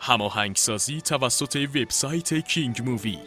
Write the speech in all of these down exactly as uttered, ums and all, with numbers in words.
هماهنگسازی توسط وبسایت کینگ مووی.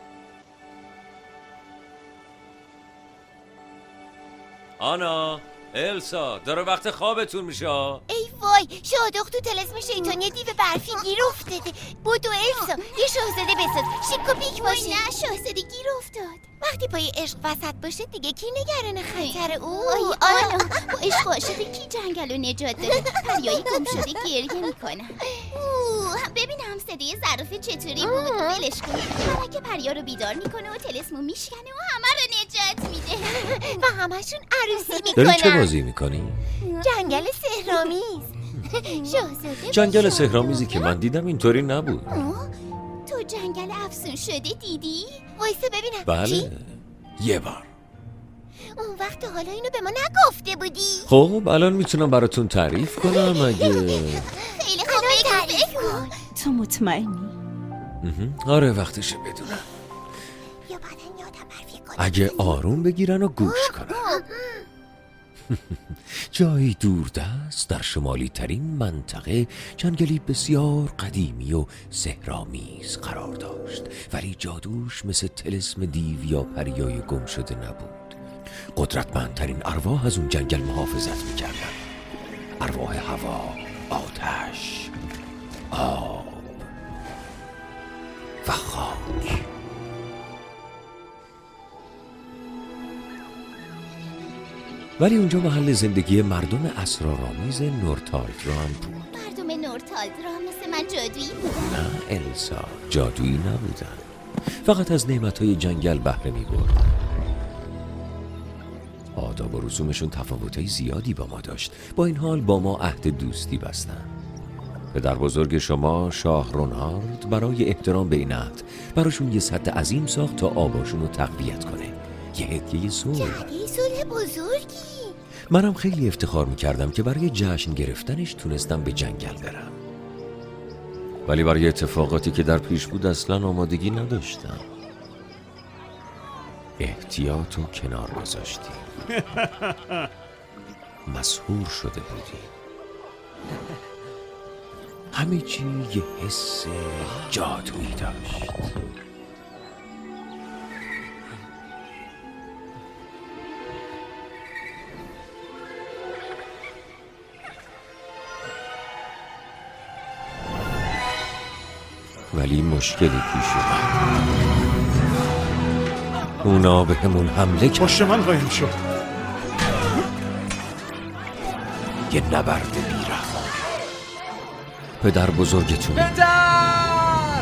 آنا، السا، داره وقت خوابتون میشه. ای وای، شادخ تو طلسم شیطانی دیو برفی گیر افتاده. بودو السا، یه شاهزاده بساز، شیک و پیک باشه. نه، شاهزاده گیر افتاد. وقتی پای عشق وسط باشه دیگه کی نگران خطر او؟ آی آنا، با عشق عاشق کی جنگل رو نجات داده؟ پریایی گم شده گریه میکنن. اوه، ببینم صدای ظرافه چطوری بود. ولش کن. که پریا رو بیدار میکنه و طلسمو میشکنه و همه رو نجات میده. و همشون عروسی میکنن. داری چه بازی میکنی؟ جنگل سحرآمیز. شاهزاده جنگل سحرآمیزی که من دیدم اینطوری نبود. تو جنگل افسون شده دیدی؟ وایسا ببینم. بله، چی؟ یه بار. اون وقت حالا اینو به ما نگفته بودی؟ خب الان میتونم براتون تعریف کنم اگه خیلی خوب، تعریف کن. تو مطمئنی؟ آره وقتشه بدونم. یا بعدن یادم برفی کنم. اگه آروم بگیرن و گوش کنن. جایی دوردست در شمالی ترین منطقه جنگلی بسیار قدیمی و سحرآمیز قرار داشت، ولی جادوش مثل طلسم دیو یا پریای گم شده نبود. قدرتمندترین ارواح از اون جنگل محافظت میکردن. ارواح هوا، آتش، آب و خاک. ولی اونجا محل زندگی مردم اسرارآمیز نورتالدرام بود. مردم نورتالدرام مثل من جادویی بودن؟ نه السا، جادویی نبودن، فقط از نعمتهای جنگل بهره می‌بردن. آداب و رسومشون تفاوت‌های زیادی با ما داشت. با این حال با ما عهد دوستی بستن. پدر بزرگ شما شاه رونالد برای احترام به این عهد براشون یه سد عظیم ساخت تا آباشون رو تقویت کنه. یه هدیه صلح. هدیه صلح بزرگی. منم خیلی افتخار میکردم که برای جشن گرفتنش تونستم به جنگل برم، ولی برای اتفاقاتی که در پیش بود اصلا آمادگی نداشتم. احتیاط و کنار گذاشتیم. مسحور شده بودیم. همه چی یه حس جادویی داشت. ولی مشکلی پیش اومد. اونا به همون حمله کرد. پشت من قایم شد. یه نبرد بی‌رحم. پدر بزرگتون پدر!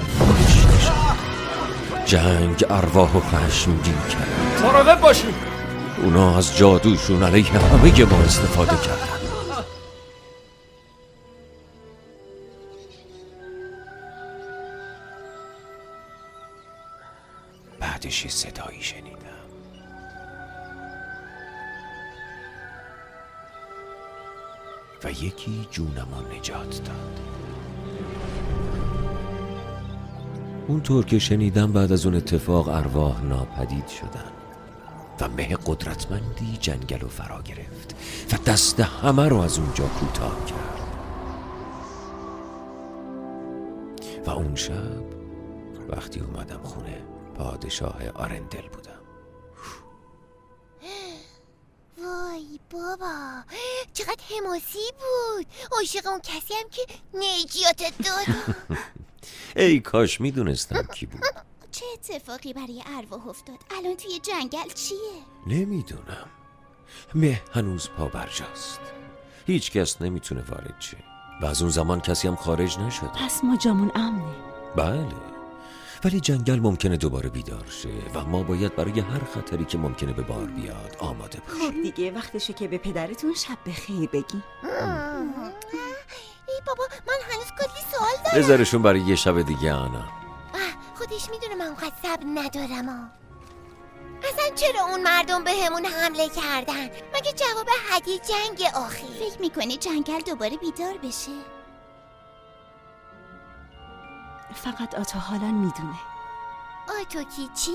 جنگ ارواح و خشمگین کرد. مراقب باشید. اونا از جادوشون علیه همه ما استفاده کردن. بعدش یه صدایی شنیدم. و یکی جونمو نجات داد. اونطور که شنیدم بعد از اون اتفاق ارواح ناپدید شدن و مه قدرتمندی جنگل رو فرا گرفت و دست همه رو از اونجا کوتاه کرد. و اون شب وقتی اومدم خونه پادشاه آرندل بودم. وای بابا، چقدر حماسی بود. عاشق اون کسی هم که نجاتت داد. ای کاش میدونستم کی بود. چه اتفاقی برای ارواح افتاد؟ الان توی جنگل چیه؟ نمیدونم. مه هنوز پا برجاست. هیچ کس نمیتونه وارد شه و از اون زمان کسی هم خارج نشده. پس ما جامون امنه. بله، ولی جنگل ممکنه دوباره بیدار شه و ما باید برای هر خطری که ممکنه به بار بیاد آماده باشیم. خب دیگه وقتشه که به پدرتون شب بخیر بگی. ای بابا، من هنوز کلی سوال دارم. بذارشون برای یه شب دیگه. آنا خودش میدونه من اونقدر صبر ندارم. ها. اصلا چرا اون مردم به همون حمله کردن؟ مگه جواب هدیه جنگ آخر؟ فکر میکنه جنگل دوباره بیدار بشه؟ فقط آتا حالا میدونه. آتو کی چی؟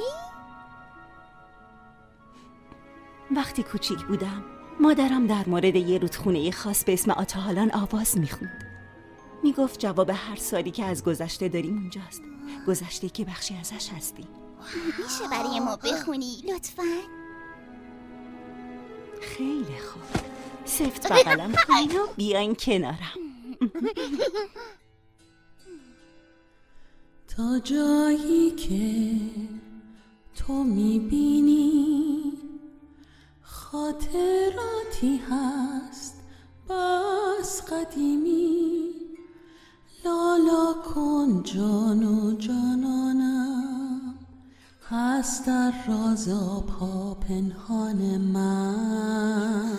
وقتی کوچیک بودم مادرم در مورد یه رودخونه خاص به اسم آتاهالان آواز میخوند. میگفت جواب هر سالی که از گذشته داریم اونجاست. گذشته که بخشی ازش هستی. میشه برای ما بخونی لطفاً؟ خیلی خوب. سفت بغلم کنین و بیاین کنارم. تا جایی که تو میبینی خاطراتی هست بس قدیمی، لالا کن جان و جانانم، هست در راز آبها پنهان من.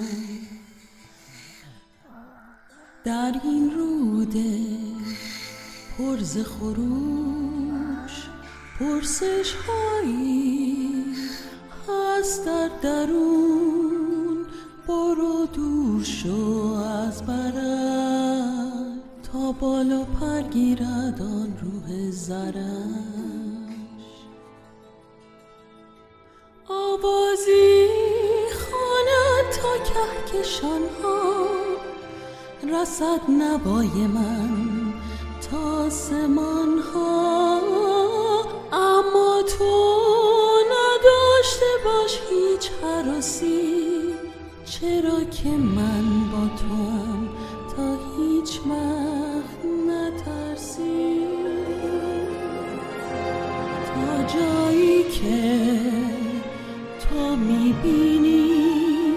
در این روده پرز خروش پرسش هایی هست در درون، برو دور شو از برم تا بالا پر گیرد آن روح زرش. آوازی خواند تا کهکشان ها، رسد نوای من تا آسمان ها، اما تو نداشته باش هیچ هراسی، چرا که من با تو هم تا هیچ وقت نترسی. تا جایی که تو میبینی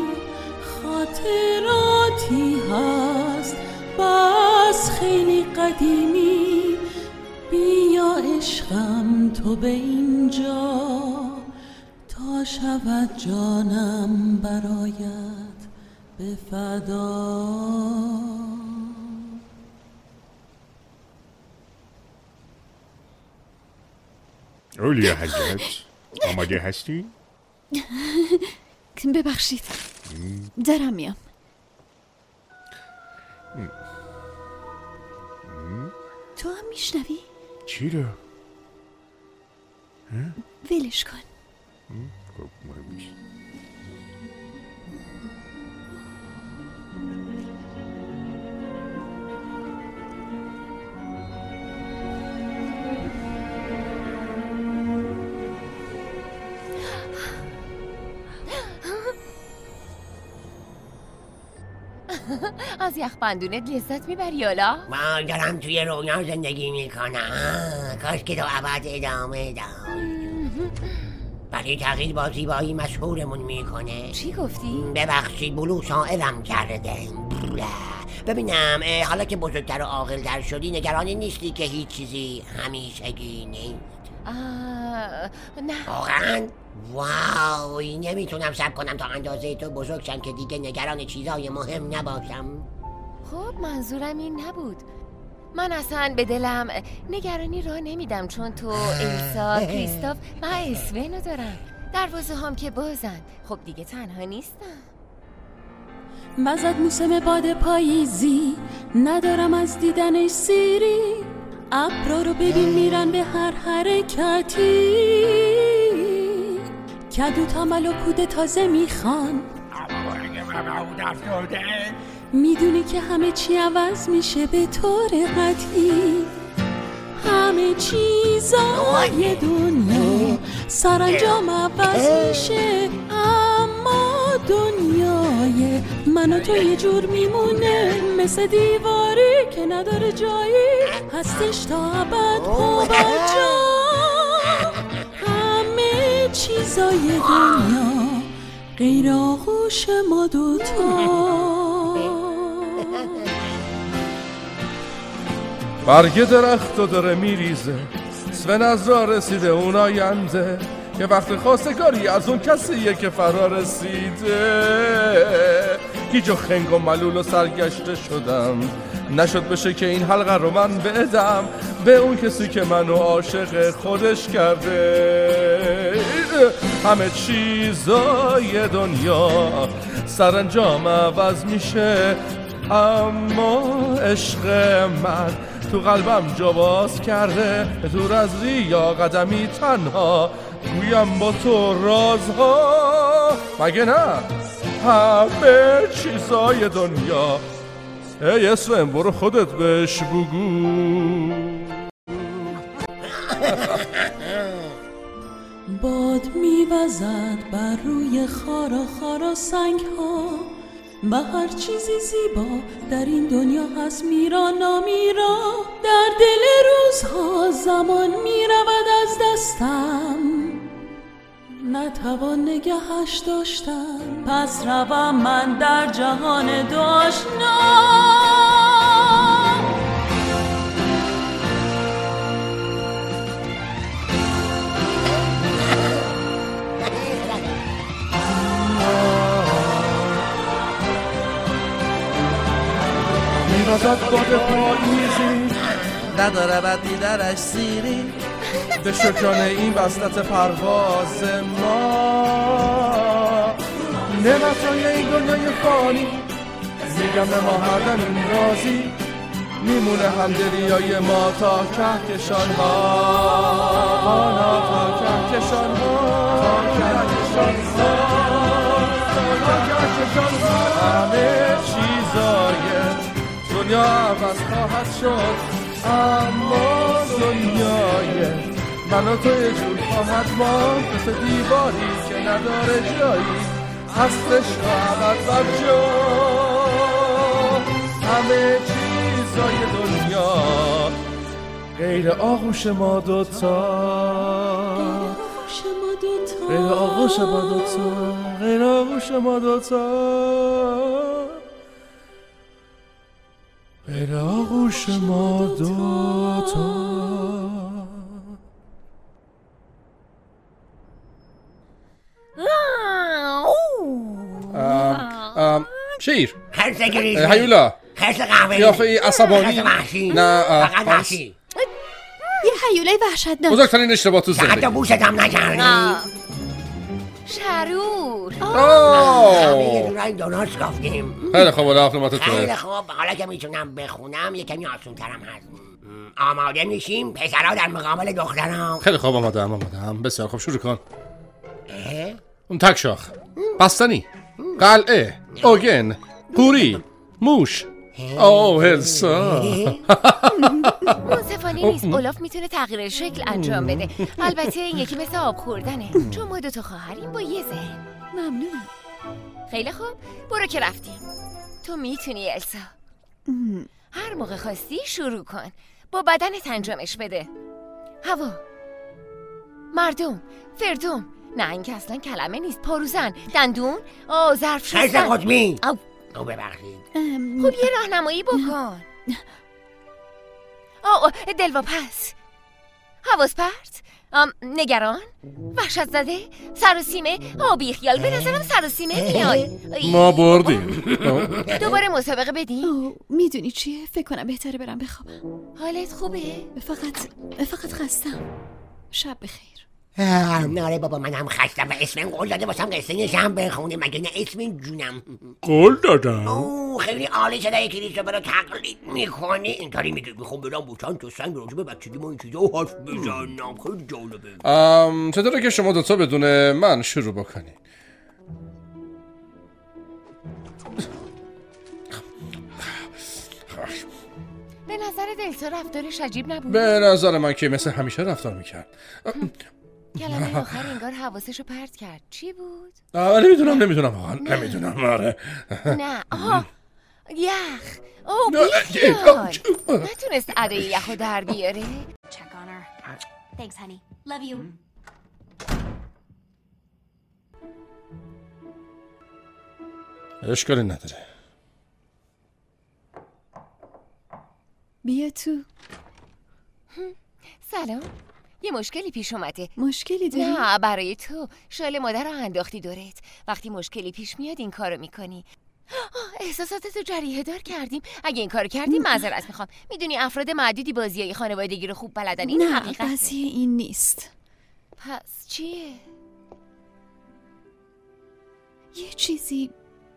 خاطراتی هست بس خیلی قدیمی، بیا عشقم تو به اینجا تا شود جانم برایت به فدا. اولیا حضرت آماده هستی؟ ببخشید دارم میام. تو هم میشنوی؟ چی رو؟ ولش کن. خب مهم نیست. از یخبندونت لذت میبری حالا؟ من دارم توی رویا زندگی میکنم، کاش که تو ابد ادامه دار. برای تغییر با زیبایی مشهورمون میکنه. چی گفتی؟ ببخشید بلو شاعرم کرده. ببینم حالا که بزرگتر و عاقل‌تر شدی نگرانی نیستی که هیچ چیزی همیشگی نیست؟ نه واقعا؟ واو، نمیتونم صبر کنم تا اندازه تو بزرگ شم که دیگه نگران چیزای مهم نباشم. خب منظورم این نبود. من اصلا به دلم نگرانی را نمیدم، چون تو ایلسا، کریستاف و اسونو دارم. دروازه هم که بازن. خب دیگه تنها نیستم. مزد موسم باد پاییزی، ندارم از دیدنش سیری، ابرا رو ببین میرن به هر حرکتی، کدو تمل و پود تازه میخوان، میدونی که همه چی عوض میشه به طور قطعی، همه چیزای دنیا سرانجام عوض میشه، اما دنیای من و تو یه جور میمونه، مثل دیواری که نداره جایی، هستش تا ابد پابرجا، همه چیزای دنیا غیر آغوش ما دوتا. برگ درخت و داره میریزه، سون از راه رسیده اون آینده، که وقت خواستگاری از اون کسیه که فرا رسیده. گیج و خنگ و ملول و سرگشته شدم، نشد بشه که این حلقه رو من بدم به اون کسی که منو عاشق خودش کرده. همه چیزای دنیا سرانجام عوض میشه، اما عشق من تو قلبم جا باز کرده، دور از ریا قدمی تنها گویم با تو رازها. مگه نه؟ همه چیزای دنیا ای اسفن برو خودت بهش بگو. باد میوزد بر روی خارا خارا سنگ ها و هر چیزی زیبا در این دنیا هست میرا نامیرا. در دل روزها زمان میرود از دستم، نتوان نگهش داشتن. پس روم من در جهان داشنا. میوزد باد پاییزی نداره بدی درش سیری. به شکران این وسط پرواز ما، نعمتهای این دنیای فانی میگم به ما هر دم این رازی. میمونه همدلیای ما تا کهکشان ها، تا کهکشان ها، تا کهکشان ها، تا کهکشان ها. همه چیزای دنیا عوض خواهد شد، اما دنیای من و تو یه جور خواهد ماند، مثل دیواری که نداره جایی، هستش تا ابد بر جا. همه چیزای دنیا غیر آغوش ما دوتا، غیر آغوش ما دوتا، غیر آغوش ما دوتا، غیر آغوش ما دوتا. شیر خرسگیری هیولا خرس قهوه‌ای قیافه عصبانی نه فقط وحشی. یه هیولای وحشتناک. بزرگترین اشتباه تو زندگی. حتی بوشت هم نکردی. شرور همه یه دورای درست گفتیم. خیلی خوب حالا اقلومات تو. خیلی خوب حالا که میتونم بخونم یه کمی آسون ترم هست. آماده میشیم پسرها در مقابل دخترها. خیلی خوب آماده هم آماده هم بسیار خوب شروع کن. اون تک شاخ، بستنی، قلعه، اوگن، قوری، موش. اوه السا منصفانه نیست. اولاف میتونه تغییر شکل انجام بده. البته این یکی مثل آب خوردنه، چون ما دوتا خواهریم با یه ذهن. ممنونم. خیلی خوب برو که رفتیم. تو میتونی السا. هر موقع خواستی شروع کن، با بدنت انجامش بده. هوا، مردم، فردوم. نه این که اصلا کلمه نیست. پاروزن، دندون، آه ظرف شستن. خرس قطبی. او او ببخشید. خب یه راهنمایی بکن. آه دلواپس، حواس پرت، نگران، وحشت زده، سر و سیمه. آه بی خیال، به نظرم سر و سیمه میای. ما بردیم. دوباره مسابقه بدیم. میدونی چیه؟ فکر کنم بهتره برم بخوابم. حالت خوبه؟ فقط فقط خستم. شب بخیر. ناره بابا من هم خستم و اسمم قول داده واسم قصه نشم بخونه. مگه نه اسم جونم قول دادم؟ اوه خیلی عالی شده کریستوفر رو تقلید میکنی. اینطوری میگه میخوام برم با چند تا سنگ راجع به بچگی ما این چیزا حرف بزنم. خیلی جالبه. ام چطوره که شما دوتا بدون من شروع بکنین؟ به نظر دلسا رفتارش عجیب نبود؟ به نظر من که مثل همیشه رفتار میکرد. کلمه آخر انگار حواسشو پرت کرد. چی بود؟ نمیدونم نمیدونم واقعا نمیدونم. آره نه آها یخ. اوه بیخیال. نتونست ادای یخو در بیاره. اشکالی نداره. بیا تو. سلام. یه مشکلی پیش اومده. مشکلی داری؟ نه برای تو. شال مادر رو انداختی دورت. وقتی مشکلی پیش میاد این کارو میکنی. احساساتتو جریحه دار کردیم. اگه این کارو کردیم معذرت میخوام. میدونی افراد معدودی بازیای خانوادگی رو خوب بلدن. این نه حقیقته. قضیه این نیست. پس چیه؟ یه چیزی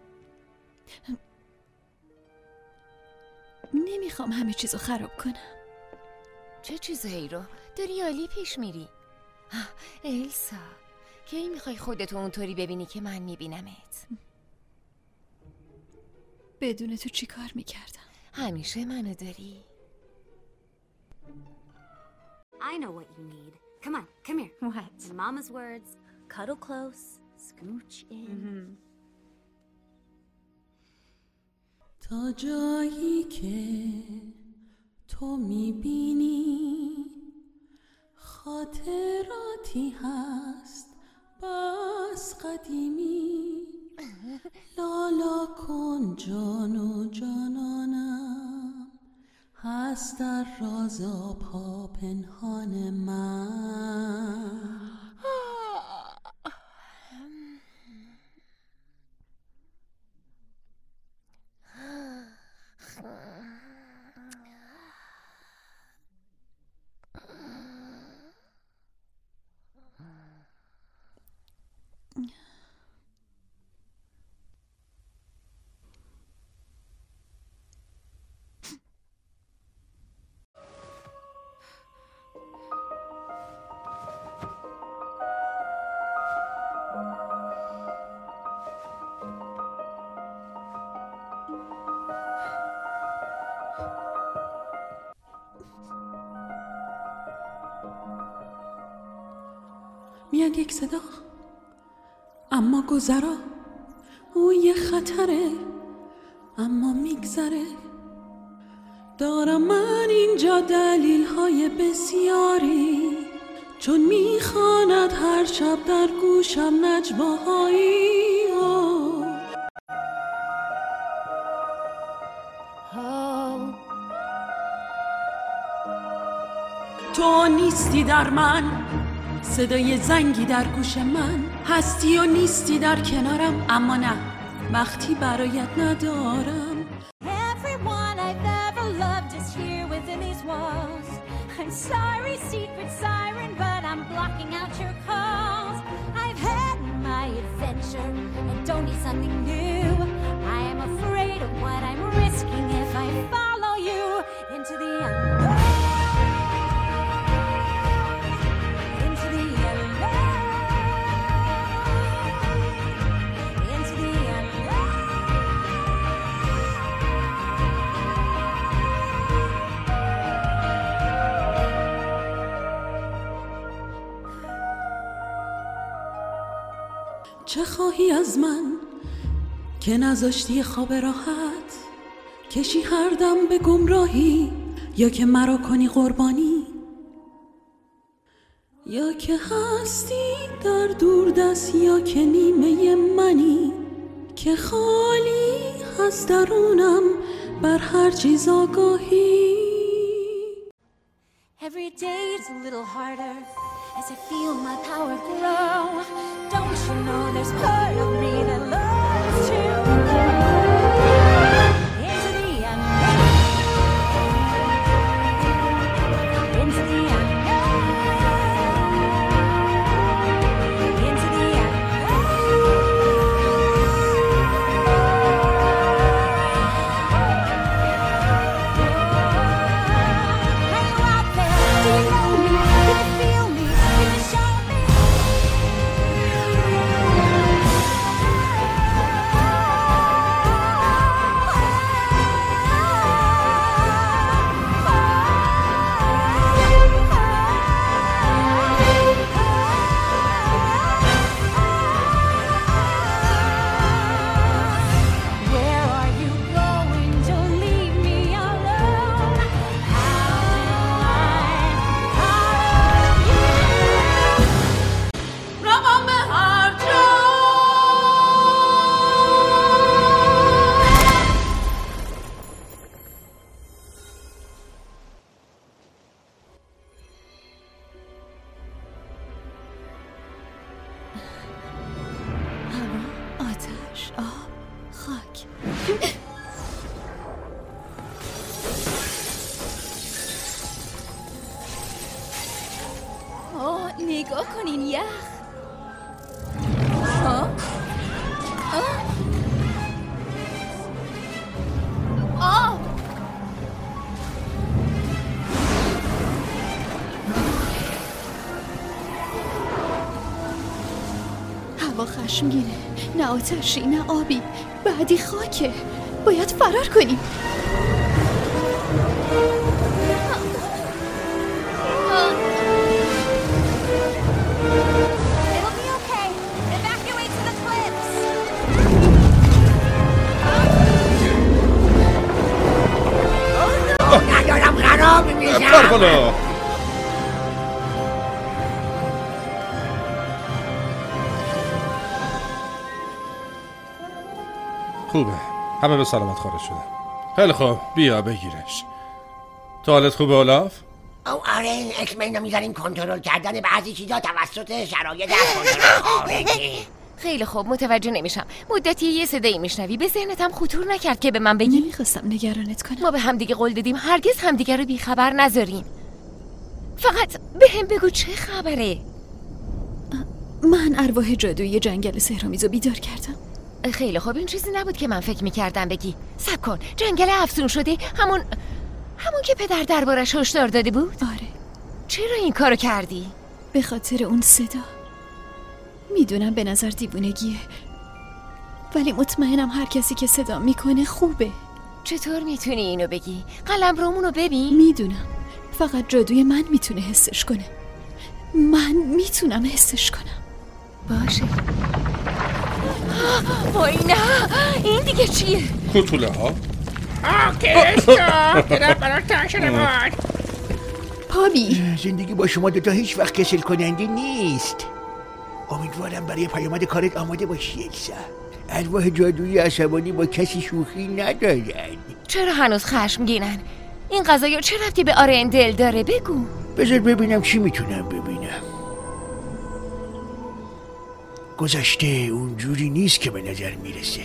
نمیخوام همه چیزو خراب کنم. چه چیزایی رو؟ داری عالی پیش میری. السا کی میخوای خودتو اونطوری ببینی که من میبینمت؟ بدون تو چی کار میکردم؟ همیشه منو داری. I know what you need. Come on, come here. What? In Mama's words, cuddle close, scooch in. Mm-hmm. تا جایی که تو میبینی خاطراتی هست بس قدیمی. لالا کن جان و جانانم هست در راز آبها پنهان من. میاد یک صدا، اما گذرا. او یه خطره اما میگذره. دارم من اینجا دلیل های بسیاری، چون میخواند هر شب در گوشم نجواهایی. تو نیستی در من، صدای زنگی در گوش من. هستی و نیستی در کنارم، اما نه وقتی برایت ندارم. Everyone I've ever loved is here within these walls. I'm sorry, secret siren, but I'm blocking out your calls. I've had my adventure and don't need something new. I am afraid of what I'm risking if I follow you into the unknown. چه خواهی از من که نذاشتی خواب راحت کشی هر دم به گمراهی، یا که مرا کنی قربانی، یا که هستی در دور دست، یا که نیمه منی که خالی هست درونم بر هر چیز آگاهی. Every day it's a little harder as I feel my power grow. Don't you know there's part of me that loves to go into the unknown, into the unknown, into the unknown. Are you out there? Do you know me? Can you feel me? Can you show me? Where are you going? Don't leave me alone. How do I follow you? روان به هر جا هوا، آتش، آب، خاک. آه نگاه کنین یخ. آه آه آه هوا خشمگینه، نه آتشی نه آبی، بعدی خاکه. باید فرار کنیم. ندارم خراب میشم. کاربالا خوبه، همه به سلامت خارج شدن. خیلی خوب، بیا بگیرش. تو حالت خوبه اولاف؟ او آره، اسم اینو میذاریم کنترل کردن بعضی چیزا توسط شرایط از کنترل خارجه. خیلی خوب، متوجه نمیشم. مدتی یه صدایی میشنوی، به ذهنتم خطور نکرد که به من بگی؟ نمیخواستم نگرانت کنم. ما به همدیگه قول دادیم هرگز همدیگه رو بیخبر نذاریم. فقط به هم بگو چه خبره؟ من ارواح جادویی جنگل سحرآمیز رو بیدار کردم. خیلی خوب، این چیزی نبود که من فکر میکردم بگی. صبر کن، جنگل افسون شده، همون همون که پدر دربارش هشدار داده بود؟ آره. چرا این کارو کردی؟ به خاطر اون صدا. میدونم به نظر دیوونگیه، ولی مطمئنم هر کسی که صدا میکنه خوبه. چطور میتونی اینو بگی؟ قلمرومونو ببین. میدونم، فقط جادوی من میتونه حسش کنه. من میتونم حسش کنم. باشه. وای نه، این دیگه چیه؟ کوتوله ها؟ پابی، زندگی با شما دوتا هیچ وقت کسل کننده نیست. امیدوارم برای پیامد کارت آماده باشی السا. ارواح جادویی عصبانی با کسی شوخی ندارن. چرا هنوز خشمگینن؟ این قضایا چه ربطی به آرندل داره؟ بگو. بذار ببینم چی میتونم ببینم. گذشته اونجوری نیست که به نظر میرسه.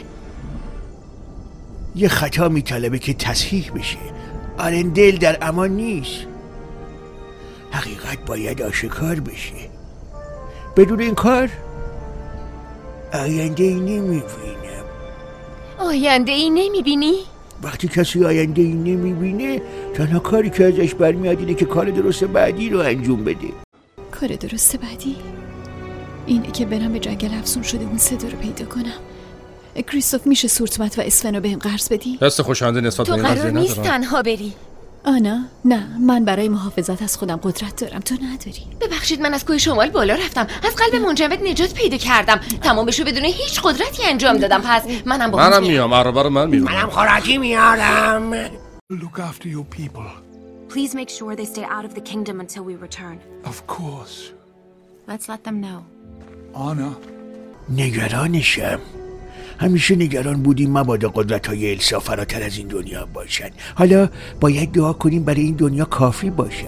یه خطا میطلبه که تصحیح بشه. آرندل در امان نیست. حقیقت باید آشکار بشه. بدون این کار آینده ای نمیبینم. آینده ای نمیبینی؟ وقتی کسی آینده ای نمیبینه، تنها کاری که ازش برمیاد اینه که کار درست بعدی رو انجام بده. کار درست بعدی؟ اینه که برم به جنگل افسون شده اون صدا رو پیدا کنم. کریستوف، میشه سورتمت و اسفن رو بهم قرض بدی؟ حس خوشایند نسبت به این قضیه ندارم. تو قرار نیست تنها بری. آنا، نه، من برای محافظت از خودم قدرت دارم، تو نداری. ببخشید، من از کوه شمال بالا رفتم، از قلب منجمد نجات پیدا کردم، تمامشو بدون هیچ قدرتی انجام دادم. پس منم با منم میام، عربه رو من میرم. منم خوراکی میارم. Look after your people. Please make sure they stay out of the kingdom until we return. Of course. Let's let them know. Anna. نگرانشم. همیشه نگران بودیم مبادا قدرت‌های السا فراتر از این دنیا باشن. حالا باید دعا کنیم برای این دنیا کافی باشن.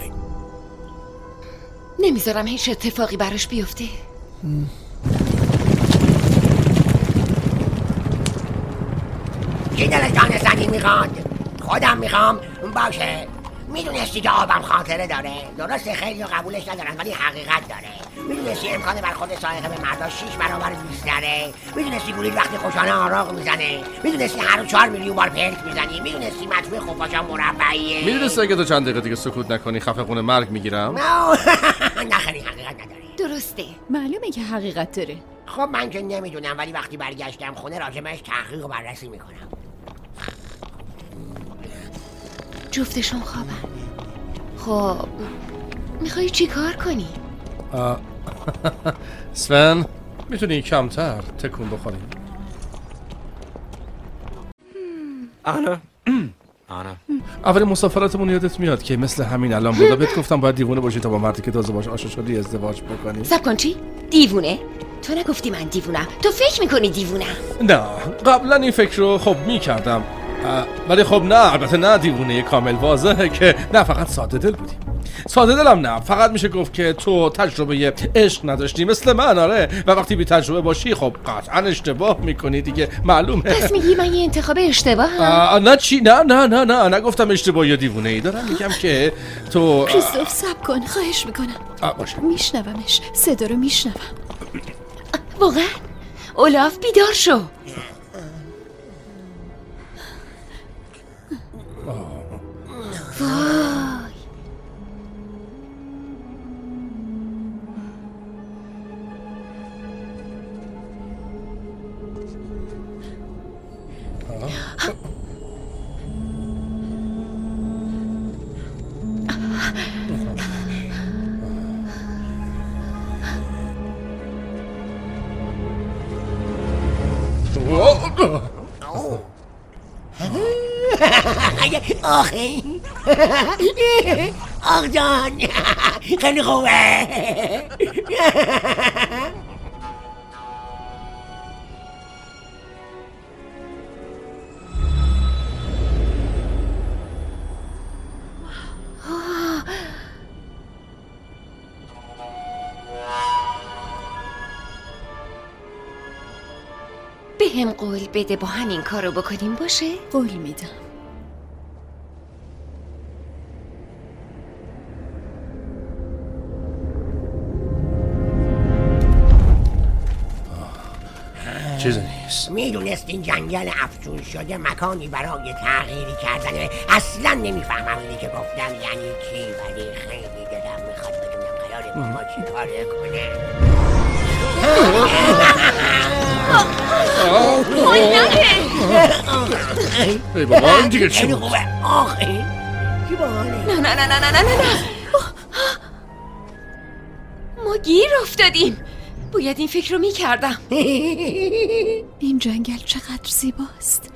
نمیذارم هیچ اتفاقی براش بیفته. کی دلش دانستنی میخواد؟ خودم میخوام. باشه، میدونستی که آبم خاطره داره. درسته خیلی قبولش ندارن ولی حقیقت داره. میدونستی امکان بر خود سائقه به مردا شیش برابر بیشتره. میدونستی گولیل وقتی خوشانه آراغ میزنه. میدونستی هر روز چهار میلیون بار پلک میزنی. میدونستی مجموع خفاشا مربعیه. میدونستی اگه تو چند دقیقه دیگه سکوت نکنی خفه خونه مرگ میگیرم؟ نه خیلی حقیقت نداره. درسته، معلومه که حقیقت داره. خب من که نمیدونم، ولی وقتی برگشتم خونه راجبش تحقیق و بررسی میکنم. جفتشون خوابن. خب میخوای چی کار کنی؟ سفن، میتونی کمتر تکون بخوریم؟ آنا آنا اولین مسافرتمون یادت میاد که مثل همین الان بود. بهت گفتم باید دیوونه باشی تا با مردی که تازه باش آشنا شدی ازدواج بکنی. صبر کن، چی؟ دیوونه؟ تو نگفتی من دیوونم، تو فکر میکنی دیوونم. نه، قبلا این فکر رو خب میکردم، ولی خب نه، البته نه دیوونه کامل. واضحه که نه، فقط ساده دل بودی. ساده دلم نه، فقط میشه گفت که تو تجربه عشق نداشتی مثل من. آره، و وقتی بی تجربه باشی خب قطعا اشتباه میکنی دیگه، معلومه. پس میگی من یه انتخاب اشتباهم؟ نه چی؟ نه نه نه نه نگفتم اشتباه یا دیوونه ای. دارم میگم که تو کریستوف صبر کن، خواهش میکنم. باشه، میشنومش، صدا رو میشنوم. واقعا؟ اولاف بیدار شو. وای، آخه آخ جان خیلی خوبه. به هم قول بده با همین کارو بکنیم باشه؟ قول میدم. چیزی نیست. میدونست این جنگل افزون شده مکانی برای تغییری کردنه. اصلا نمیفهمم اینی که گفتم یعنی چی، ولی خیلی دلم میخواد بدونم قراره با ما چی کاره کنه. ای بابا این دیگه چی بود؟ آخه چی باحاله؟ نه نه نه نه نه نه نه ما گیر افتادیم. باید این فکر رو میکردم. این جنگل چقدر زیباست.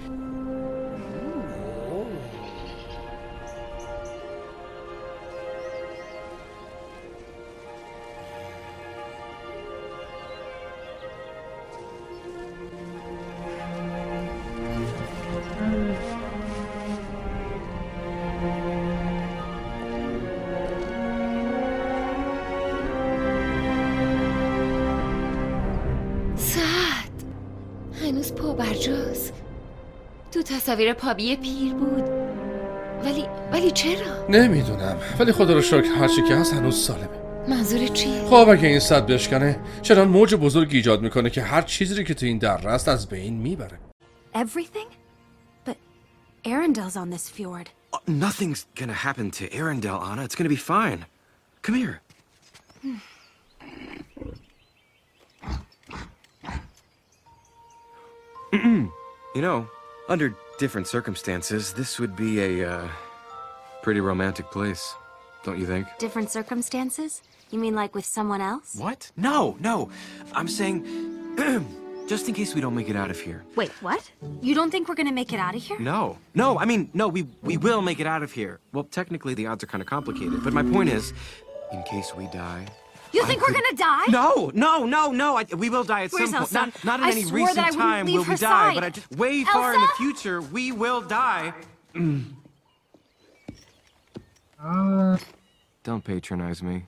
هنوز پا برجاست. تو تصاویر پابی پیر بود. ولی ولی چرا؟ نمیدونم، ولی خدا رو شکر هرچی که هست هنوز سالمه. منظور چیه؟ خب اگه این سد بشکنه چنان موج بزرگ ایجاد میکنه که هر چیزی که تو این دره است از بین میبره. Everything? But Arundel's on this fjord. Uh, nothing's gonna happen to Arundel, Anna. It's gonna be fine. Come here. You know, under different circumstances, this would be a uh, pretty romantic place, don't you think? Different circumstances? You mean like with someone else? What? No, no. I'm saying, just in case we don't make it out of here. Wait, what? You don't think we're gonna make it out of here? No, no. I mean, no. We we will make it out of here. Well, technically, the odds are kind of complicated, but my point is, in case we die. You think I we're could... gonna die? No, no, no, no. I, we will die at Where's some Elsa? point. Not, not in I any swore recent that I time leave will we her die, side. but I just way Elsa? far in the future we will die. Uh, Don't patronize me.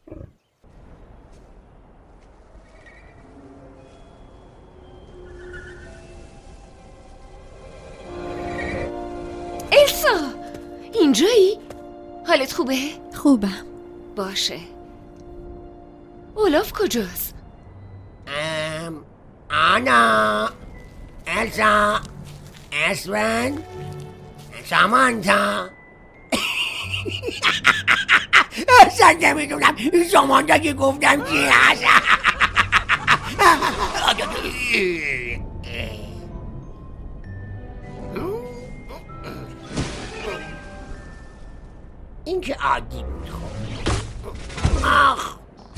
السا اینجایی؟ حالت خوبه؟ خوبم. باشه. اولاف کجاست؟ ام آنا السا اسون سامانتا. اصلا نمیدونم سامانتا که گفتم چی هست. این که عادی بود. خب آخ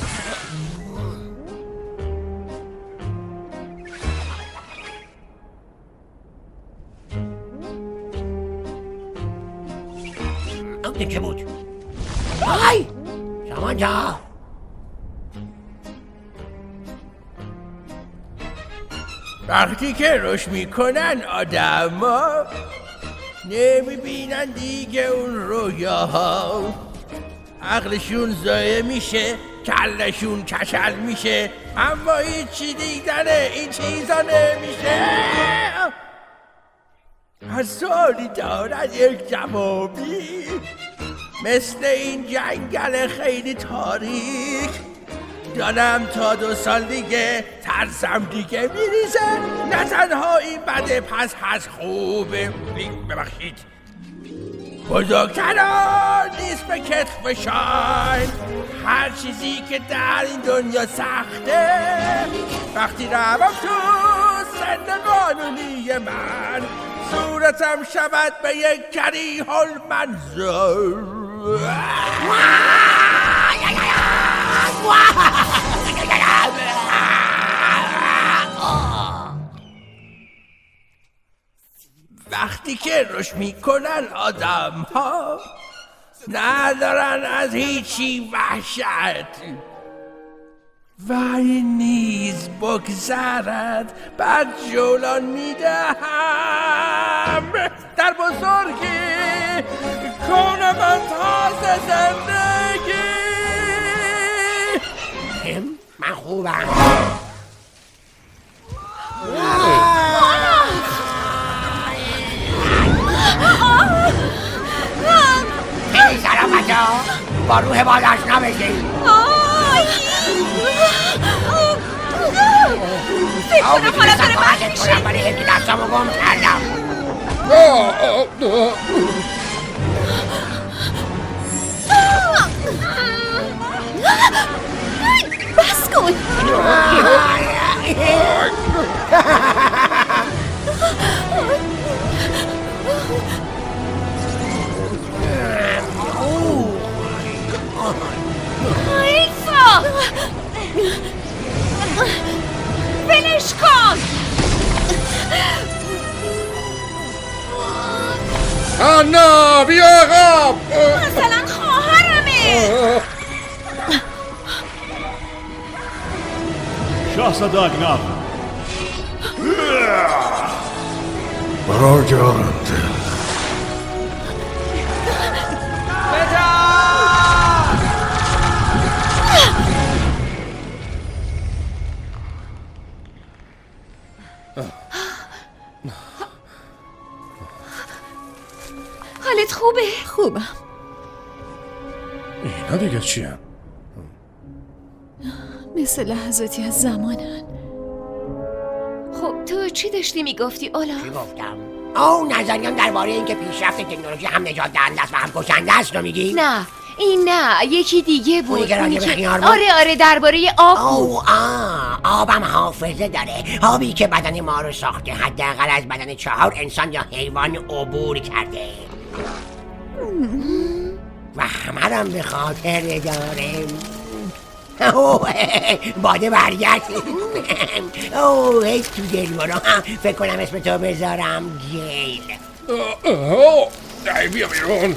این چه بود؟ آی سامانتا وقتی که رشد میکنن آدم ها نمیبینن دیگه اون رویاها، عقلشون ضایع میشه، کلشون کچل میشه، اما هیچی دیدن این چیزا نمیشه. هر سالی دارن یک جوابی، مثل این جنگل خیلی تاریک. دانم تا دو سال دیگه ترسم دیگه میریزه. نه تنها این بده پس هست خوبه. ببخشید بزرگتران نیست به کتف بشاین. هر چیزی که در این دنیا سخته وقتی روم تو سن قانونی من صورتم شود به یک کریه المنظر. وقتی که رشد میکنن آدم ها ندارن از هیچی وحشت و این نیز بگذرد بعد جولان میدهم در بزرگی کنم من تازه زندگی. من خوبم. خیلی سلام بچه ها، با روح باد آشنا بشید. فکر کنم حالا داره بخت میشه. ولی یکی دستامو گم کردم. بس کن. ایسا بلش کن. آنا بیا آقا. مثلا خواهرمه. شاهزاده اگناف برای جارنده حالت خوبه؟ خوبم. اینا دیگه چی هم؟ مثل لحظاتی از زمانن. خب تو چی داشتی میگفتی اولا؟ چی گفتم؟ او نظریان درباره اینکه پیشرفت تکنولوژی هم نجات دهنده است و هم کشنده است رو میگی؟ نه این نه یکی دیگه بود. اونی که راجع به خیار بود؟ آره آره درباره آب بود. او آه آبم حافظه داره. آبی که بدن ما رو ساخته، حداقل از بدن چهار انسان یا حیوان عبور کرده و همه رو به خاطر دارم. باده برگشت. اوه هیچ تو دل برو. فکر کنم اسم تو بذارم گیل. دایی بیا بیرون.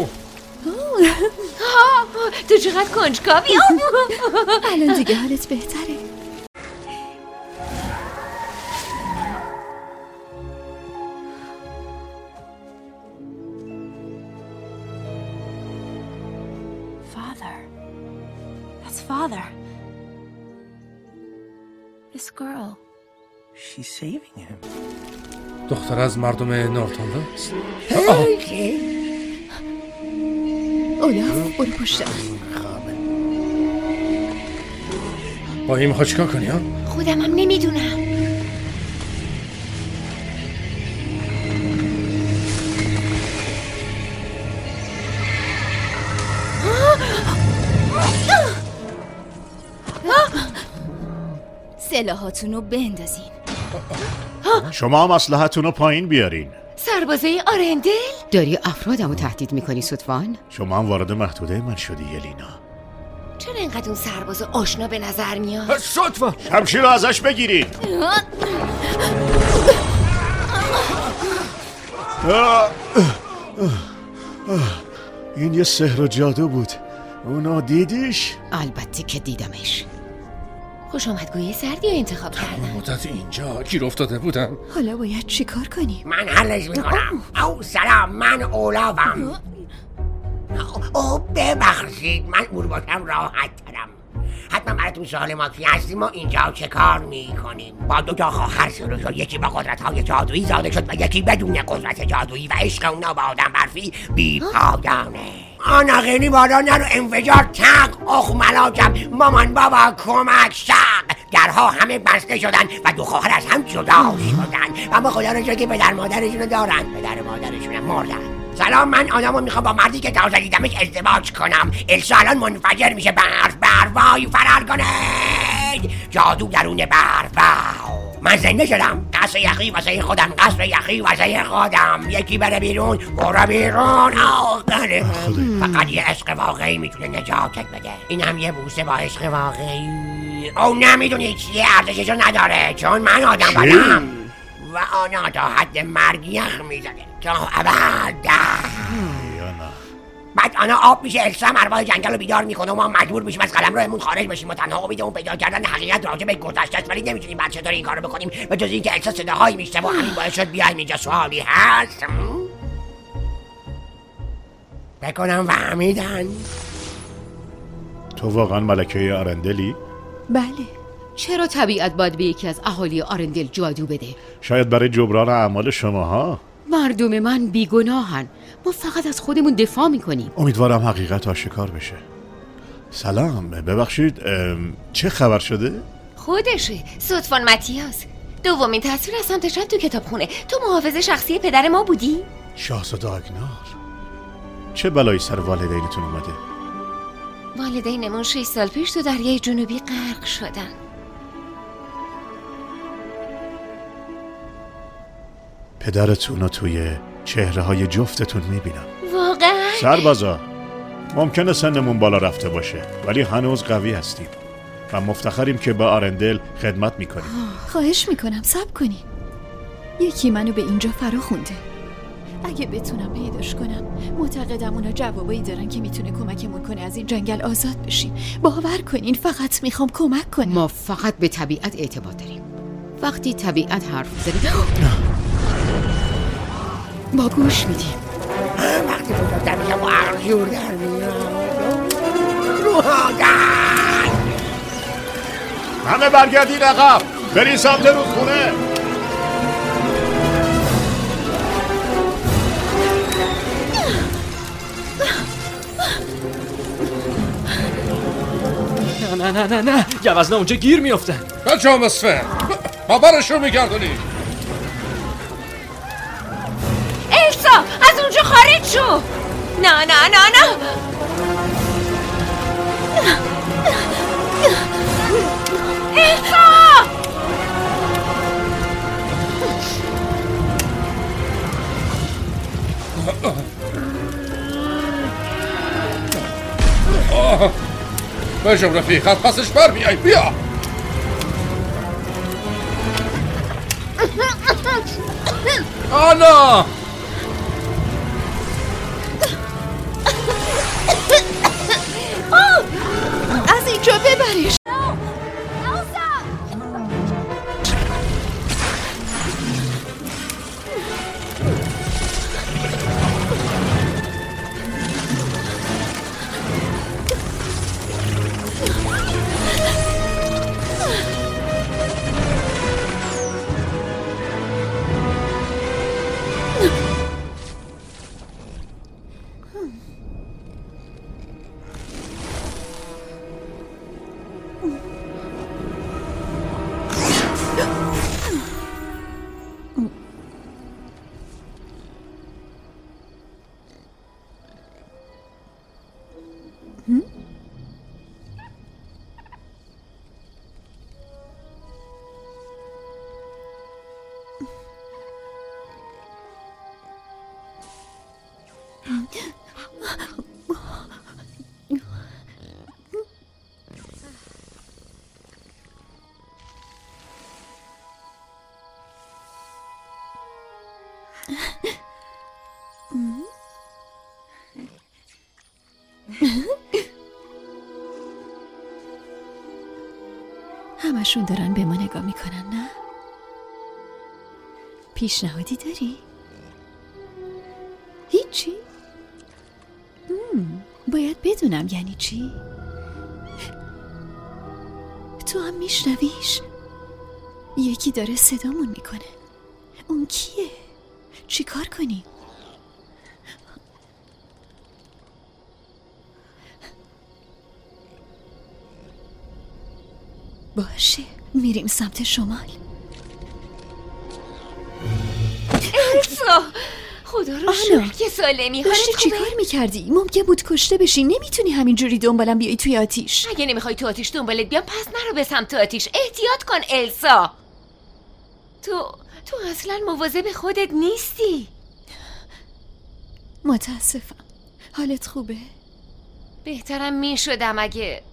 تو چقدر کنجکاوی. الان دیگه حالت بهتره. Father. This girl. She's saving him. دختر از مردم نورتون است. اولاف برو پشتم. با این میخواد چیکار کنی ها؟ خودم هم نمیدونم. سلاحاتونو بندازین. شما هم اسلحه‌تونو پایین بیارین. سربازای آرندل؟ داری افرادمو تهدید میکنی سوتوان؟ شما هم وارد محدوده من شدی یلینا. چرا اینقدر اون سرباز آشنا به نظر میاد؟ سوتوان شمشیر رو ازش بگیرید. این یه سحر و جادو بود. اونا دیدیش؟ البته که دیدمش. خوش آمدگویی سردی رو انتخاب کردم. مدت اینجا گیر افتاده بودم. حالا باید چی کار کنیم؟ من حلش میکنم. او سلام، من اولافم. او ببخشید، من اورباشم راحت ترم. حتما براتون سوال ما کی هستیم ما اینجا چه کار میکنیم؟ با دو تا خواهر شروع شد، یکی با قدرت های جادویی زاده شد و یکی بدون قدرت جادویی و عشق اونا با آدم برفی بی پایانه. آنا غینی بادا نرو انفجار تق اخ ملاکم مامان بابا کمک شق. درها همه بسته شدن و دو خواهر از هم جدا شدن و ما خدا رو شد که پدر مادرشون رو دارن، پدر مادرشون هم مردن. سلام، من آدمو میخوام با مردی که تازه دیدمش ازدواج کنم. السا الان منفجر میشه. برف برف وای فرار کنید. جادو درون برف واو. من زنده شدم. قصر یخی واسه خودم، قصر یخی واسه خودم. یکی بره بیرون، برو بیرون. آه بله. فقط یه عشق واقعی میتونه نجاتت بده. این هم یه بوسه با عشق واقعی. او نمیدونی چیه، ارزششو نداره چون من آدم بدم. و آنا تا حد مرگ یخ میزنه تا ابد. بعد آنا آب میشه، السا هم ارواح جنگل رو بیدار میکنه و ما مجبور میشیم از قلمرومون خارج بشیم و تنها امیدمون پیدا کردن حقیقت راجع به گذشته است، ولی نمیتونیم بعد چطور این کارو بکنیم به جز اینکه السا صداهایی میشنوه و همین باعث شد بیایم اینجا. سوالی هست؟ بکنم فهمیدن؟ تو واقعا ملکه آرندلی؟ بله. چرا طبیعت باید به یکی از اهالی آرندل جادو بده؟ شاید برای جبران اعمال شماها. مردم من بیگناهن، ما فقط از خودمون دفاع میکنیم. امیدوارم حقیقت آشکار بشه. سلام، ببخشید چه خبر شده؟ خودشه، صدفان متیاس. دومین تصویر از سمت چپ تو کتابخونه. تو محافظ شخصی پدر ما بودی؟ شاهزاده آگنار، چه بلایی سر والدینتون اومده؟ والدینمون شش سال پیش تو دریای جنوبی غرق شدن. پدرتون رو توی چهره های جفتتون میبینم. واقعا؟ سربازا، ممکنه سنمون بالا رفته باشه ولی هنوز قوی هستیم و مفتخریم که با آرندل خدمت میکنیم. خواهش میکنم صبر کنین. یکی منو به اینجا فرا خونده. اگه بتونم پیداش کنم معتقدم اونا جوابایی دارن که میتونه کمکمون کنه از این جنگل آزاد بشیم. باور کنین فقط میخوام کمک کنم. ما فقط به طبیعت اعتماد داریم. وقتی طبیعت حرف زده با گوش میدیم. وقتی بزرگتر میشم با عقل جور در میاد. همه برگردین عقب، برین سمت رودخونه. نه نه نه نه گوزنه اونجا گیر میافتن. بچه هم اسفن خبرش رو میگردونی. السا از اونجا خارج شو. نه نه نه نه السا. بجم رفیق از پسش بر بیای. بیا آنا. از اینجا ببریش. همشون دارن به ما نگاه میکنن نه؟ پیشنهادی داری؟ هیچی؟ مم. باید بدونم یعنی چی؟ تو هم میشنویش؟ یکی داره صدامون میکنه. اون کیه؟ چی کار کنیم؟ باشه میریم سمت شمال. السا خدا رو شکر که سالمی. داشتی چی کار میکردی؟ ممکن بود کشته بشی. نمیتونی همینجوری دنبالم بیایی توی آتیش. اگه نمیخوای تو آتیش دنبالت بیام پس نرو به سمت آتیش. احتیاط کن السا. تو تو اصلا مواظب خودت نیستی. متاسفم. حالت خوبه؟ بهترم میشدم اگه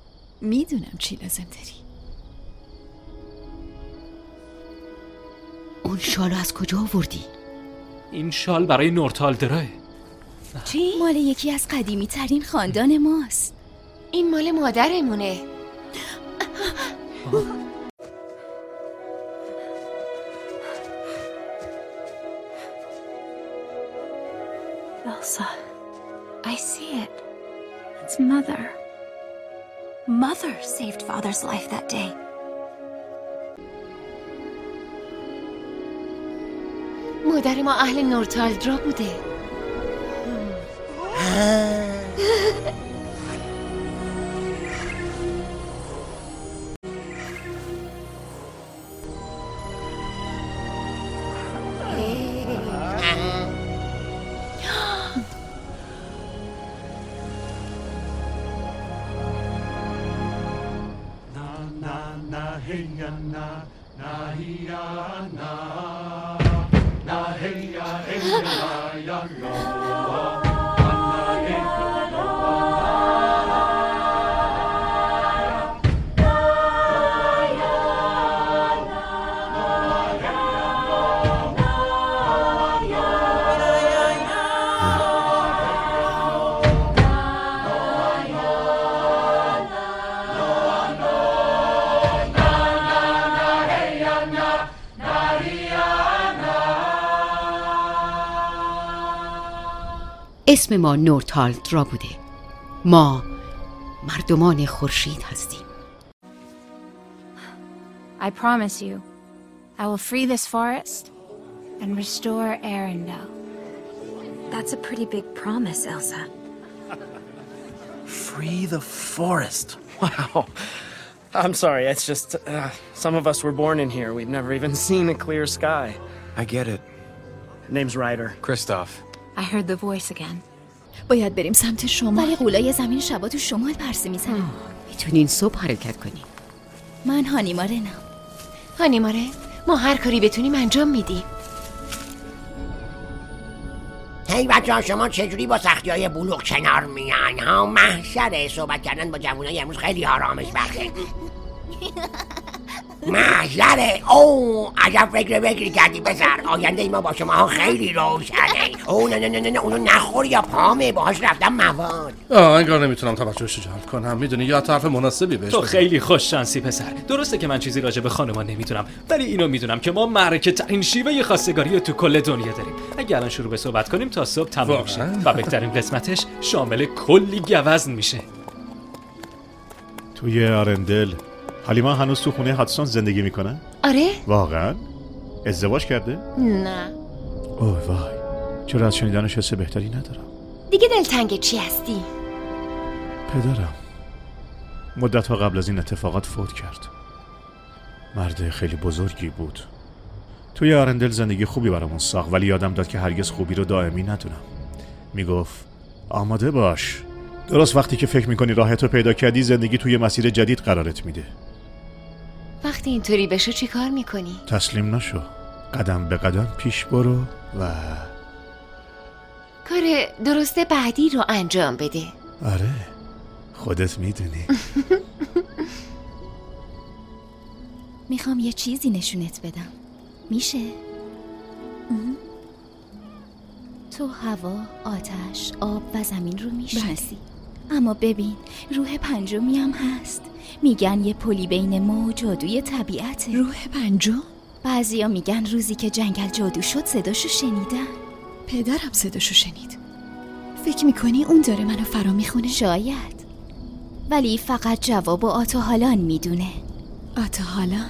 میدونم چی لازم داری. اون شالو از کجا آوردی؟ این شال برای نورتال دراه. چی؟ مال یکی از قدیمی ترین خاندان ماست. این مال مادرمونه. Elsa, I see it. It's Mother. Mother saved Father's life that day. مادر ما اهل نورتالدرا بوده. اسم ما نورتالدرا بوده. ما مردمان خورشید هستیم. I promise you, I will free this forest and restore Arendelle. That's a pretty big promise, Elsa. Free the forest. Wow. I'm sorry, it's just uh, some of us were born in here. We've never even seen a clear sky. I get it. Name's Ryder. Kristoff. I heard the voice again. باید بریم سمت شما. ولی قولای زمین شبا تو شمال پرسه میزنه. میتونین صبح حرکت کنیم. من هانیمارنم. هانیماره، ما هر کاری بتونیم انجام میدیم. هی بچه ها، شما چجوری با سختی های بلوغ کنار میان ها؟ محشره. صحبت کردن با جوانای امروز خیلی آرامش بخشه. محشره. او عجب فکر بگیری کردی پسر. آینده ای ما با شما ها خیلی روشنه. او نه نه نه نه اونو نخور یا پامه، باهاش رفتم مواد. آه انگار نمیتونم توجهش رو جلب کنم. میدونی یا طرف مناسبی بهش. تو خیلی خوش شانسی پسر. درسته که من چیزی راجع به خانوما نمیدونم، ولی اینو میدونم که ما معرکه ترین شیوه خواستگاری تو کل دنیا داریم. اگه الان شروع به صحبت کنیم تا صبح تموم میشه و بهترین قسمتش شامل کلی گوزن میشه. توی آرندل حلیما هنوز تو خونه هاتسون زندگی میکنه؟ آره؟ واقعا؟ ازدواج کرده؟ نه. اوه وای، چرا از شنیدنش حس بهتری ندارم. دیگه دلتنگ چی هستی؟ پدرم مدت‌ها قبل از این اتفاقات فوت کرد. مرد خیلی بزرگی بود. توی آرندل زندگی خوبی برامون ساخت، ولی یادم داد که هرگز خوبی رو دائمی ندونم. میگفت آماده باش. درست وقتی که فکر میکنی راحتو پیدا کردی، زندگی توی مسیر جدید قرارت میده. وقتی اینطوری بشه چی کار میکنی؟ تسلیم نشو، قدم به قدم پیش برو و کار درست بعدی رو انجام بده. آره خودت میدونی. میخوام یه چیزی نشونت بدم. میشه؟ تو هوا، آتش، آب و زمین رو میشناسی. اما ببین، روح پنجمی هم هست. میگن یه پلی بین ما و جادوی طبیعته. روح پنجم؟ بعضیا میگن روزی که جنگل جادو شد صداشو شنیدن. پدرم صداشو شنید. فکر میکنی اون داره منو فرا میخونه؟ شاید، ولی فقط جواب آتاهالان میدونه. آتاهالان؟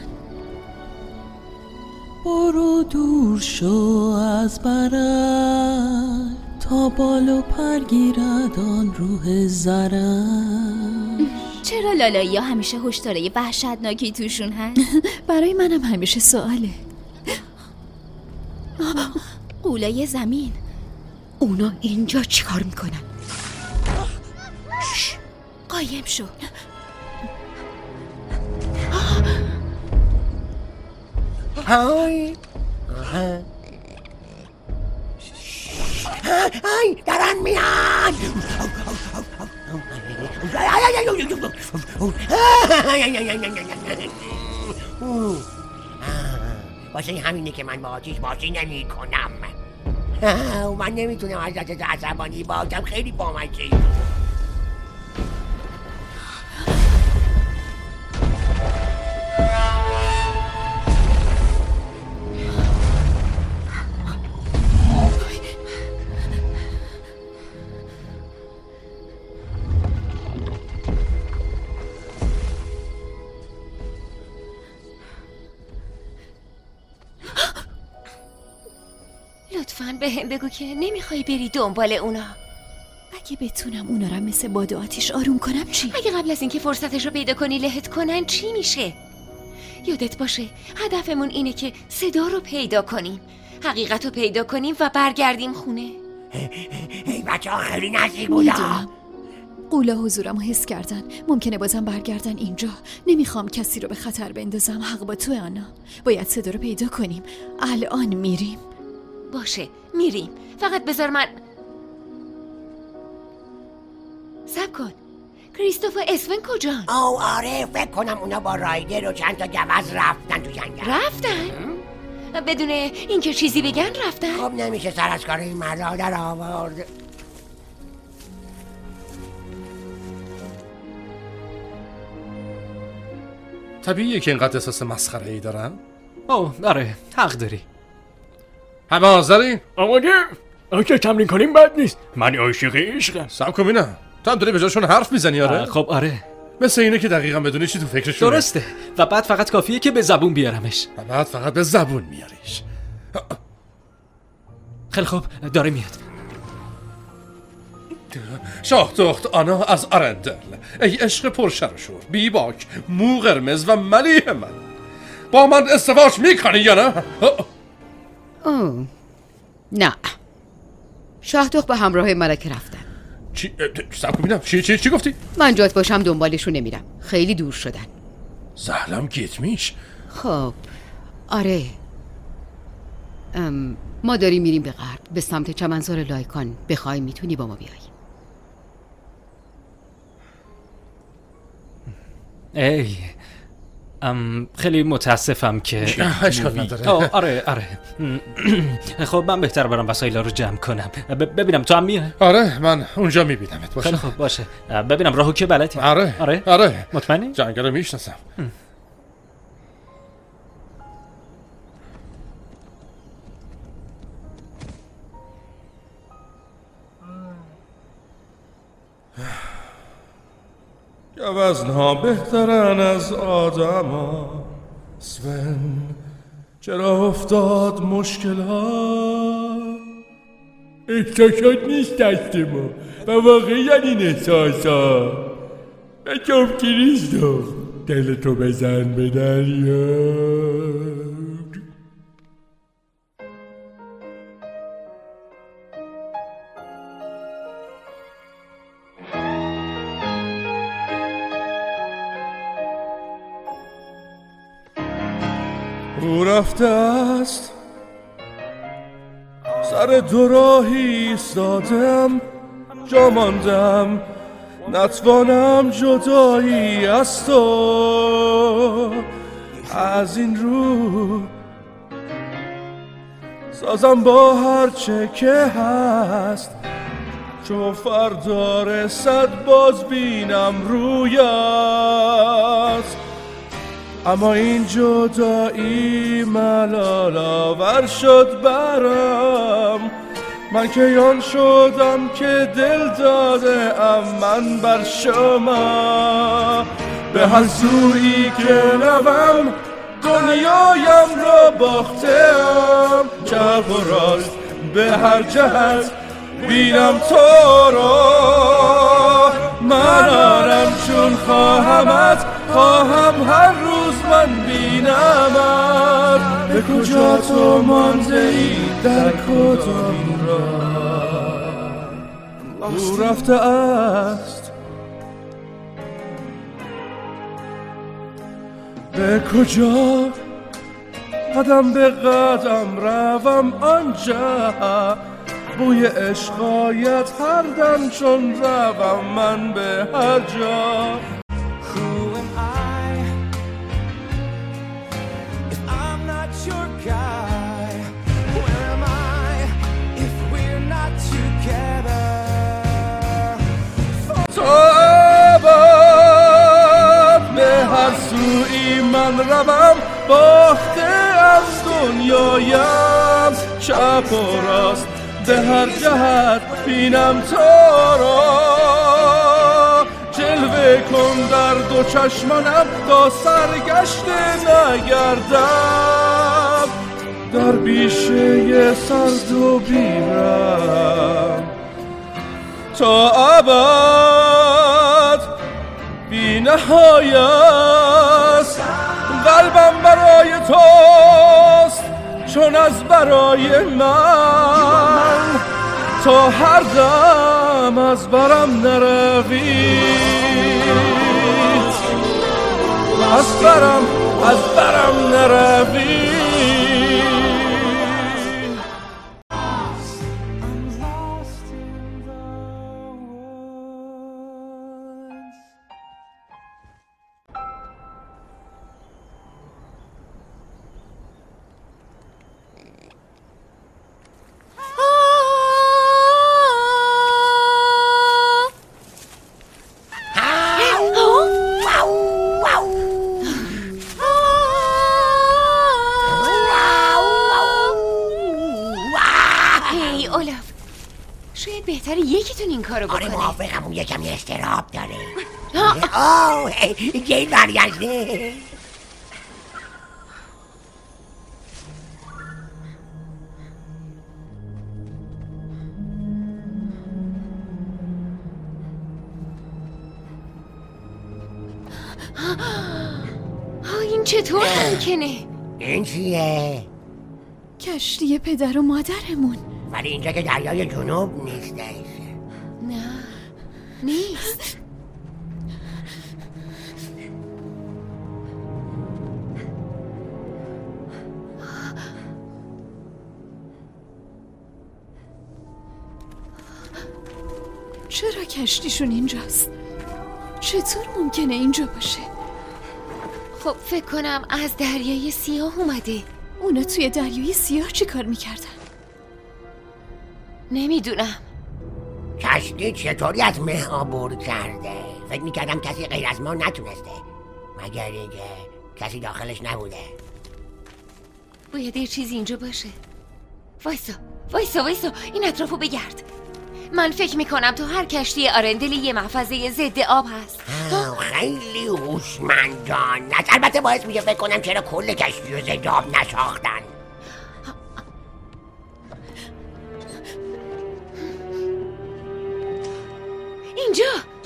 برو دور شو از برای تا بالو پر گیرد آن روح زرش. چرا لالایی ها همیشه هشدارای وحشتناکی توشون هست؟ برای منم همیشه سواله. قولای زمین. اونا اینجا چیکار میکنن؟ شش. قایم شو. های های دارن میان. واسه همینه که من با آتیش بازی نمی کنم. من نمیتونم ازت عصبانی باشم، خیلی بامزه‌ای. لطفاً به هم بگو که نمیخوای بری دنبال اونا. اگه بتونم اونا رو مثل باد و آتیش آروم کنم چی؟ اگه قبل از اینکه فرصتش رو پیدا کنی لهت کنن چی میشه؟ یادت باشه هدفمون اینه که صدا رو پیدا کنیم، حقیقت رو پیدا کنیم و برگردیم خونه. ای بچه ها خیلی نزدیک بودا. میدونم قولا حضورم رو حس کردن، ممکنه بازم برگردن اینجا. نمیخوام کسی رو به خطر بندازم. حق با تو آنا، باید صدا رو پیدا کنیم. الان میریم. باشه میریم، فقط بذار من صبر کن. کریستوف و اسون کجان؟ او آره فکر کنم اونا با رایدر و چند تا گوز رفتن تو جنگل. رفتن؟ بدون اینکه چیزی بگن رفتن؟ خب نمیشه سر از کار این مردا در آورد. طبیعیه که اینقدر احساس مسخره ای دارن. اوه آره حق داری. همه حاضرین؟ آماده؟ اگه تمرین کنیم بد نیست. من عاشق عشقم. صبر کن ببینم. تو هم داری به جاشون حرف میزنی آره؟ خب آره. مثل اینه که دقیقاً بدونی چی تو فکرشونه. درسته. و بعد فقط کافیه که به زبون بیارمش. و بعد فقط به زبون میاریش. خیلی خوب داره میاد. شاه دخت آنا از آرندل، ای عشق پرشر و شور، بی باک، مو قرمز و ملیح من، با من ازدواج میکنی یا نه؟ اوه نه. شاه دخت با همراه ملکه رفتن. چی؟ سب کنم چی چی چی گفتی؟ من جات باشم دنبالشون نمیرم، خیلی دور شدن. زهلم گیت میش. خب آره ام، ما داریم میریم به غرب، به سمت چمنزار لایکان. بخوای میتونی با ما بیای. ای ام خیلی متاسفم که اشکال نداره. آه آره آره خب من بهتر برم وسایل رو جمع کنم. ببینم تو هم میای؟ آره من اونجا میبینمت. باشه خیلی خوب باشه. ببینم راهو که بلدی؟ آره آره آره مطمئنی؟ جنگل رو میشناسم. گوزنها بهترن از آدم ها. سون چرا افتاد مشکلات؟ احساسات نیست دست ما و واقعا این احساسات. بچم کریستوف دلتو بزن به دریا. او رفته است سر دو راهی ایستادم، جا ماندم نتوانم جدایی از تو. از این رو سازم با هر چه که هست، چو فردا رسد باز بینم رویت. اما این جدایی ملال آور شد برام. من که یان شدم که دل داده ام من بر شما. به هر سویی که روم دنیایم را باختم، چپ و راست به هر جهت بینم تو را. من آرم چون خواهمت، خواهم هر روز من بینمت. به کجا تو مانده ای در کدام راه؟ او رفته است به کجا قدم به قدم روم آنجا. بوی عشقایت هر دم چون روم من به هر جا. جان روم باخته از دنیایم چپ و راست به هر جهت بینم تو را جلوه کن در دو چشمانم تا سرگشته نگردم در بیشه سرد و بیرم تا ابد بی نهایت قلبم برای توست چون از برای من تا هر دم از برم نروی از برم از برم نروی آره موافقم اون یکمی استراب داره آه گیل برگشته این چطور ممکنه؟ این چیه؟ کشتی پدر و مادرمون ولی اینجا که دریای جنوب نیستش نه نیست چرا کشتیشون اینجاست؟ چطور ممکنه اینجا باشه؟ خب فکر کنم از دریای سیاه اومده. اونا توی دریای سیاه چی کار میکردن؟ نمیدونم. کشتی چطوری از مه عبور کرده؟ فکر میکردم کسی غیر از ما نتونسته، مگر اینکه کسی داخلش نبوده. باید یه چیزی اینجا باشه. وایسا وایسا وایسا این اطرافو بگرد. من فکر میکنم تو هر کشتی آرندلی یه محفظه ضد آب هست. خیلی هوشمندانه. البته باعث میشه فکر کنم چرا کل کشتی رو ضد آب نساختن. اینجا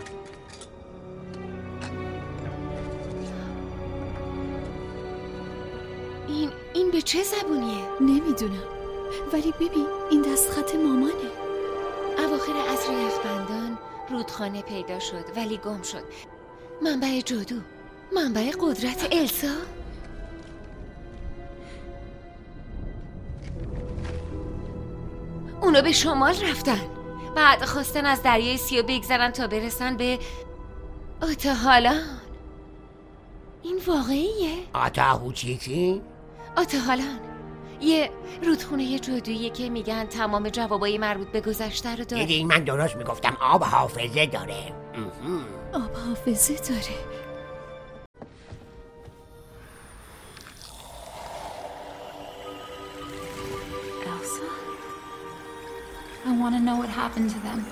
این این به چه زبونیه؟ نمیدونم، ولی ببین این دست خط مامانه. اواخر عصر یخبندان رودخانه پیدا شد ولی گم شد. منبع جادو، منبع قدرت السا. اونا به شمال رفتن، بعد خواستن از دریای سیاه بگذرن تا برسن به آتاهالان. این واقعیه؟ آتاهو چی چی؟ آتاهالان یه رودخونه جادویی که میگن تمام جوابای مربوط به گذشته رو داره. دیدی من درست میگفتم، آب حافظه داره. آب حافظه داره. Elsa? I want to know what happened to them.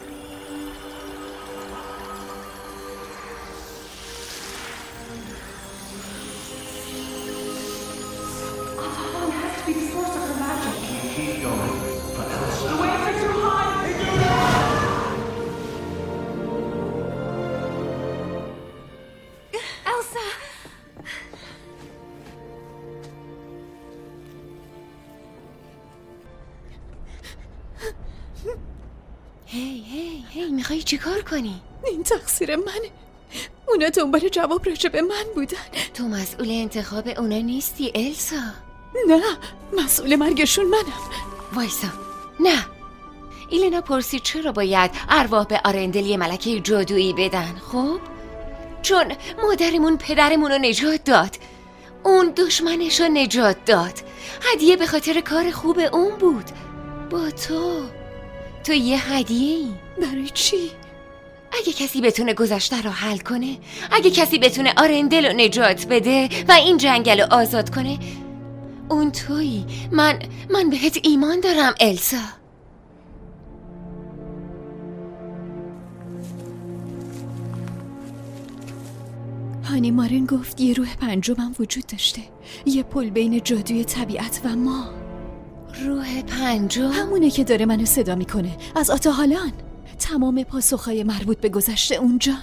هی هی هی میخوایی چی کار کنی؟ این تقصیر منه. اونا دنبال جواب راجع به من بودن. تو مسئول انتخاب اونا نیستی السا. نه، مسئول مرگشون منم. وایسا، نه. ایلینا پرسید چرا باید ارواح به آرندل یه ملکه جادویی بدن. خب چون مادرمون پدرمون رو نجات داد، اون دشمنش رو نجات داد. هدیه به خاطر کار خوب اون بود. با تو تو یه هدیه ای. برای چی؟ اگه کسی بتونه گذشته رو حل کنه، اگه کسی بتونه آرندل رو نجات بده و این جنگل رو آزاد کنه، اون تویی. من من بهت ایمان دارم السا. هانی مارن گفت یه روح پنجمم وجود داشته، یه پل بین جادوی طبیعت و ما. روح پنجم؟ همونه که داره منو صدا میکنه از آتاهالان. تمام پاسخهای مربوط به گذشته اونجان.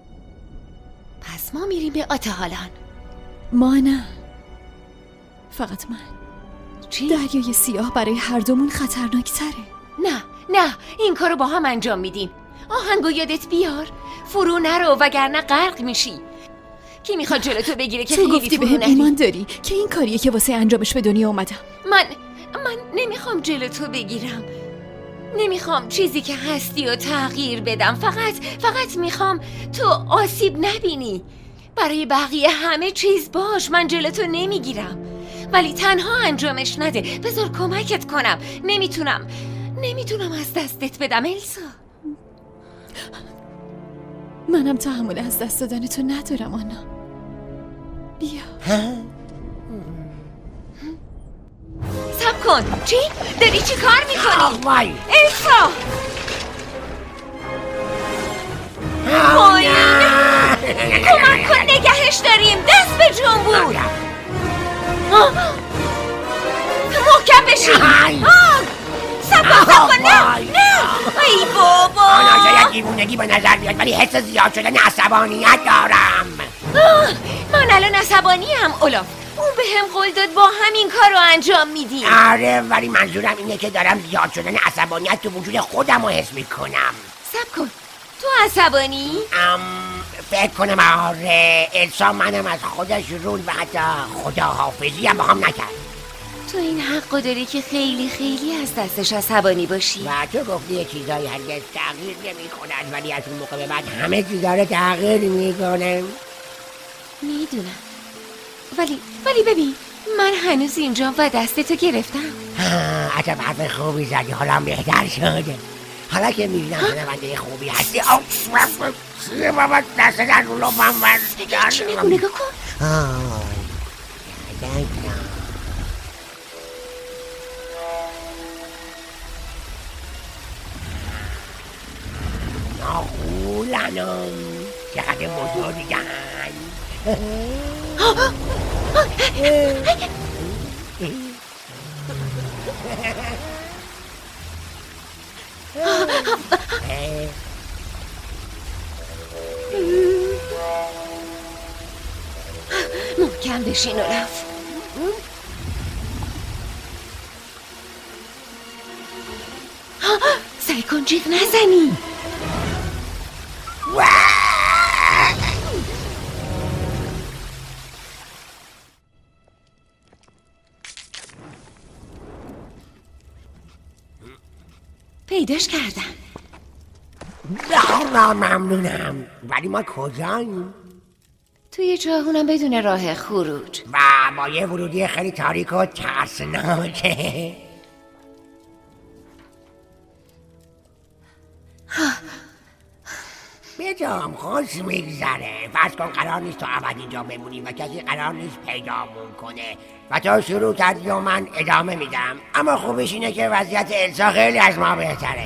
پس ما میریم به آتاهالان. ما نه، فقط من. چی؟ دریای سیاه برای هر دومون خطرناک تره. نه نه، این کارو با هم انجام میدیم. آهنگو یادت بیار، فرو نرو وگرنه غرق میشی. کی میخواد جلوتو بگیره که تو خیلی گفتی فرو بهم نری؟ ایمان داری که این کاریه که واسه انجامش به دنیا اومدم. من من نمیخوام جلوتو بگیرم، نمیخوام چیزی که هستی و تغییر بدم. فقط فقط میخوام تو آسیب نبینی. برای بقیه همه چیز باش، من جلوتو نمیگیرم، ولی تنها انجامش نده. بذار کمکت کنم. نمیتونم نمیتونم از دستت بدم السا. منم تحمل از دست دادن تو ندارم آنا. بیا. سب کن. چی؟ داری چی کار میکنی؟ وای السا پایین. کمک کن، نگهش داریم. دست به جنبون. محکم بشین. سب کن سب کن. نه نه. ای بابا. آنا شاید دیوونگی به نظر بیاد ولی حس زیاد شدن عصبانیت دارم. من الان عصبانیم اولاف. اون به هم قول داد با همین کار رو انجام میدیم. آره ولی منظورم اینه که دارم زیاد شدن عصبانیت تو وجود خودم رو حس میکنم. سب کن، تو عصبانی؟ ام فکر کنم آره. السا منم از خودش رول و حتی خداحافظی هم با هم نکرد. تو این حق داری که خیلی خیلی از دستش عصبانی باشی. و تو گفتی یه چیزایی هرگز تغییر نمی کند ولی از اون موقع به بعد همه چیز داره تغییر میکنه. میدونم ولی ولی ببین من هنوز اینجا و دستتو گرفتم. عجب حرف خوبی زدی، حالم بهتر شده. حالا که میبینم شنونده خوبی هستی. آه چیه بابا دست در رو لبم ورد. چی میگو؟ نگاه کن. آه ناخولنم چقدر بزرگن. محکم بشین اولاف. سعی کن جیغ نزنی. پیداش کردم. نه ممنونم ولی ما کجاییم؟ توی جاهونم بدون راه خروج و با یه ورودی خیلی تاریک و ترسناکه. بجام خوش میگذره. فرض کن قرار نیست تو ابد اینجا بمونی و کسی قرار نیست پیدامون کنه و تو شروع کردی و من ادامه میدم. اما خوبش اینه که وضعیت السا خیلی از ما بهتره.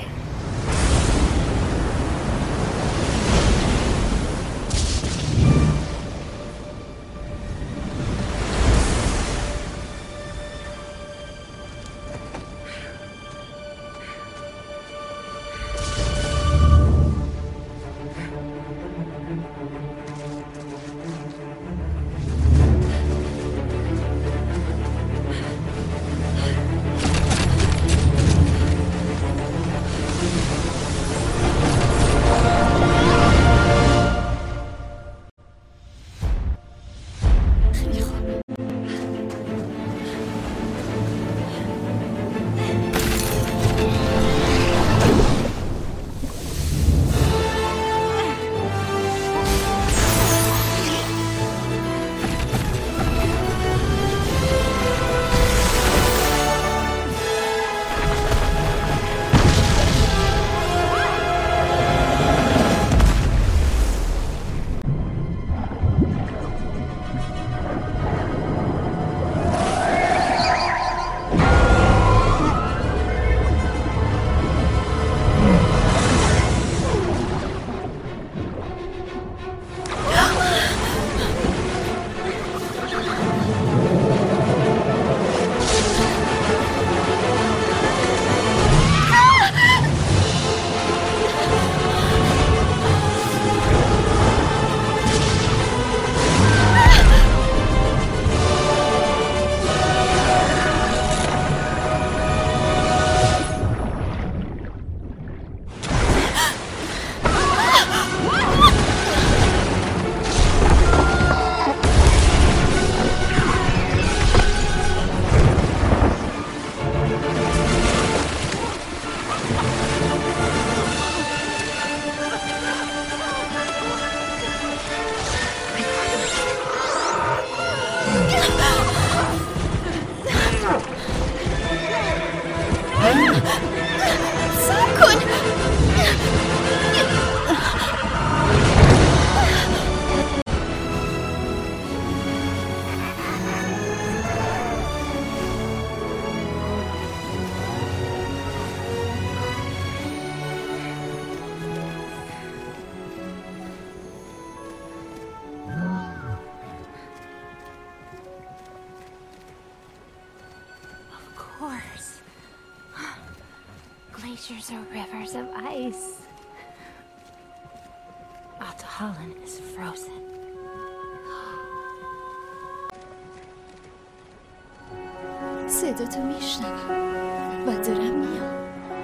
glaciers are rivers of ice. Alta Holland is frozen. صدا تو میشنوم و دارم میام.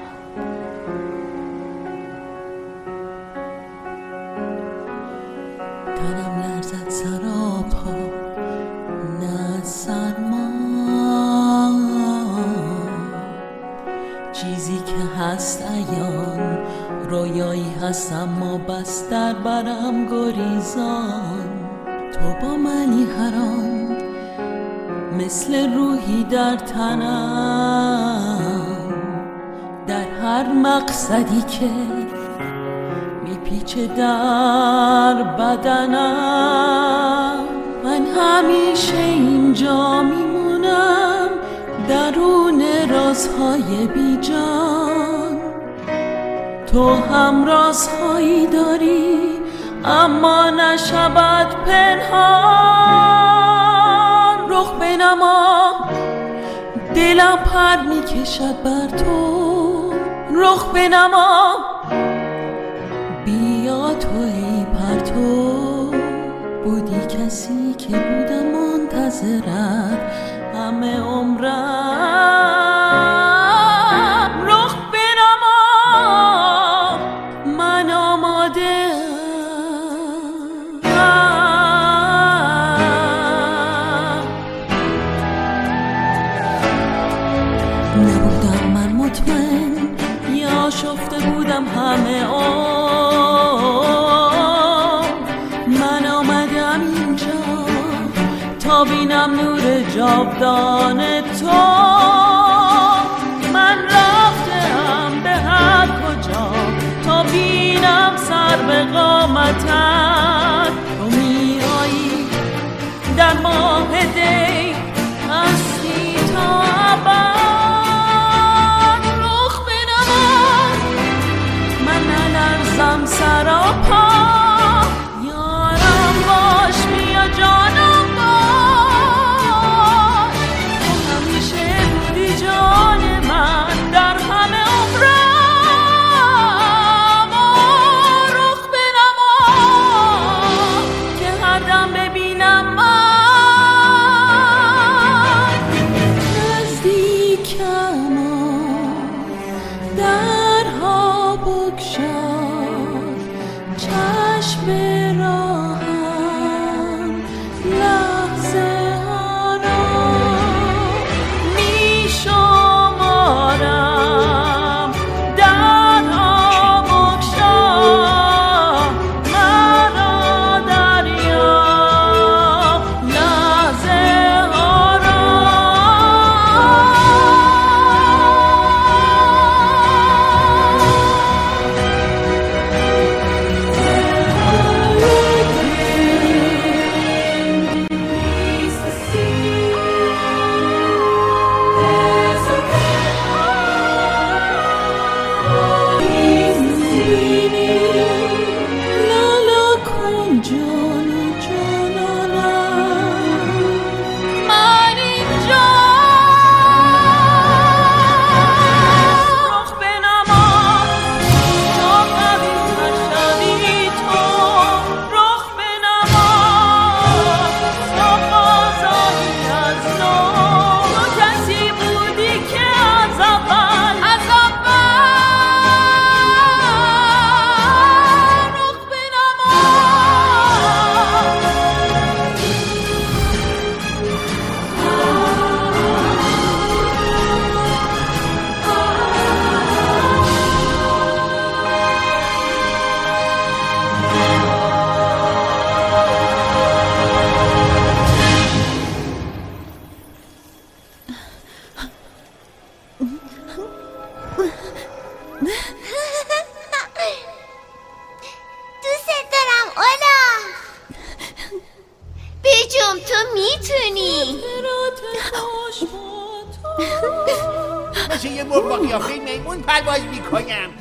تنم لرزد سراپا نه سرما، چیزی که هست عیان رویایی هست اما بس در برم گریزان. تو با منی هران مثل روحی در تنم، در هر مقصدی که میپیچه در بدنم. من همیشه اینجا میمونم درون رازهای بی جان. تو هم رازهایی داری اما نشود پنهان. رخ بنما دلم پر میکشد بر تو. رخ بنما بیا تو ای پرتو. بودی کسی که بودم منتظرت همه عمرم. رخ بنما من آماده نبودم من مطمئن یا شفته بودم همه عمر. من آمدم اینجا تا بینم نور جاودان تو. من رفتم به هر کجا تا بینم سر به قامتت. تو میایی در ماه دی هستی تا ابد. رخ بنما من نلرزم سراپا. یارم باش بیا جانم باش. تو همیشه بودی جان من در همه عمرم. رخ بنما که هر دم ببینم من نزدیکم درها بگشاد. چشم راهم لحظه ها را می شمارم. درها بگشاد مرا دریا لحظه ها را. لالا کن جان جانانم من اینجا. رخ بنما تا قوی تر شوی تو. رخ بنما تا بازایی از نو. تو کسی بودی که از اول از اول. رخ بنما دوست دارم اولاف. بجم تو میتونی. مثل یه مرغ با قیافه میمون پرواز میکنم.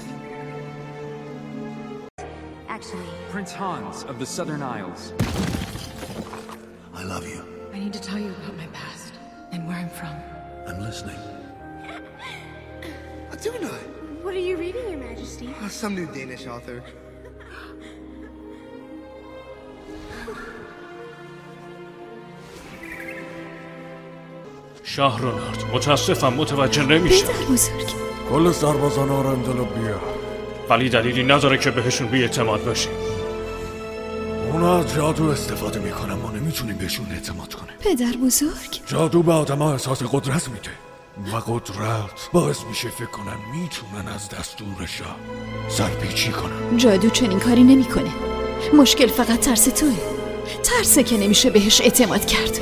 Actually, Prince Hans of the Southern Isles. I love you. I need to tell you about my past and where I'm from. I'm listening. What do you know? What are you reading, Your Majesty? Uh, some new Danish author. شاه رونارد، متاسفم متوجه نمیشم. پدر بزرگ، کل سربازان آرندل رو بیار. ولی دلیلی نداره که بهشون بی‌اعتماد باشیم. اونا از جادو استفاده میکنن، ما نمیتونیم بهشون اعتماد کنیم. پدر بزرگ، جادو به آدم ها احساس قدرت میده و قدرت باعث میشه فکر کنن میتونن از دستور شاه سرپیچی کنن. جادو چنین کاری نمیکنه. مشکل فقط ترس توه. ترسه که نمیشه بهش اعتماد کرد.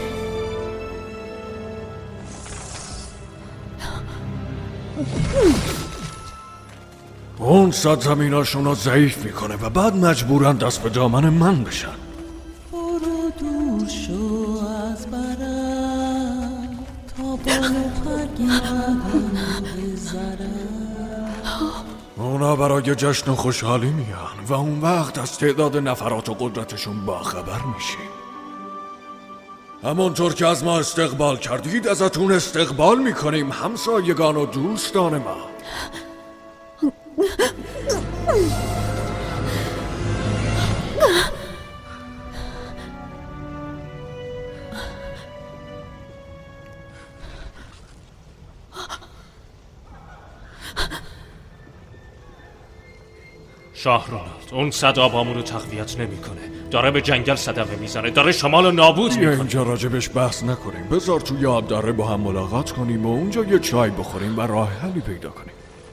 اون صد زمیناشون رو ضعیف میکنه و بعد مجبورن دست به دامن من بشن. برو دور شو از برم تا بالو پرگردم بذرم. اونا برای جشن و خوشحالی میان و اون وقت از تعداد نفرات و قدرتشون باخبر میشی. همونطور که از ما استقبال کردید ازتون استقبال میکنیم، همسایگان و دوستان ما. شاه رونارد، اون صد آبامون رو تقویت نمیکنه. داره به جنگل صدمه میزنه، داره شمال رو نابود میکنه. بیا اینجا راجبش بحث نکنیم. بذار توی آب داره با هم ملاقات کنیم و اونجا یه چای بخوریم و راه حلی پیدا کنیم.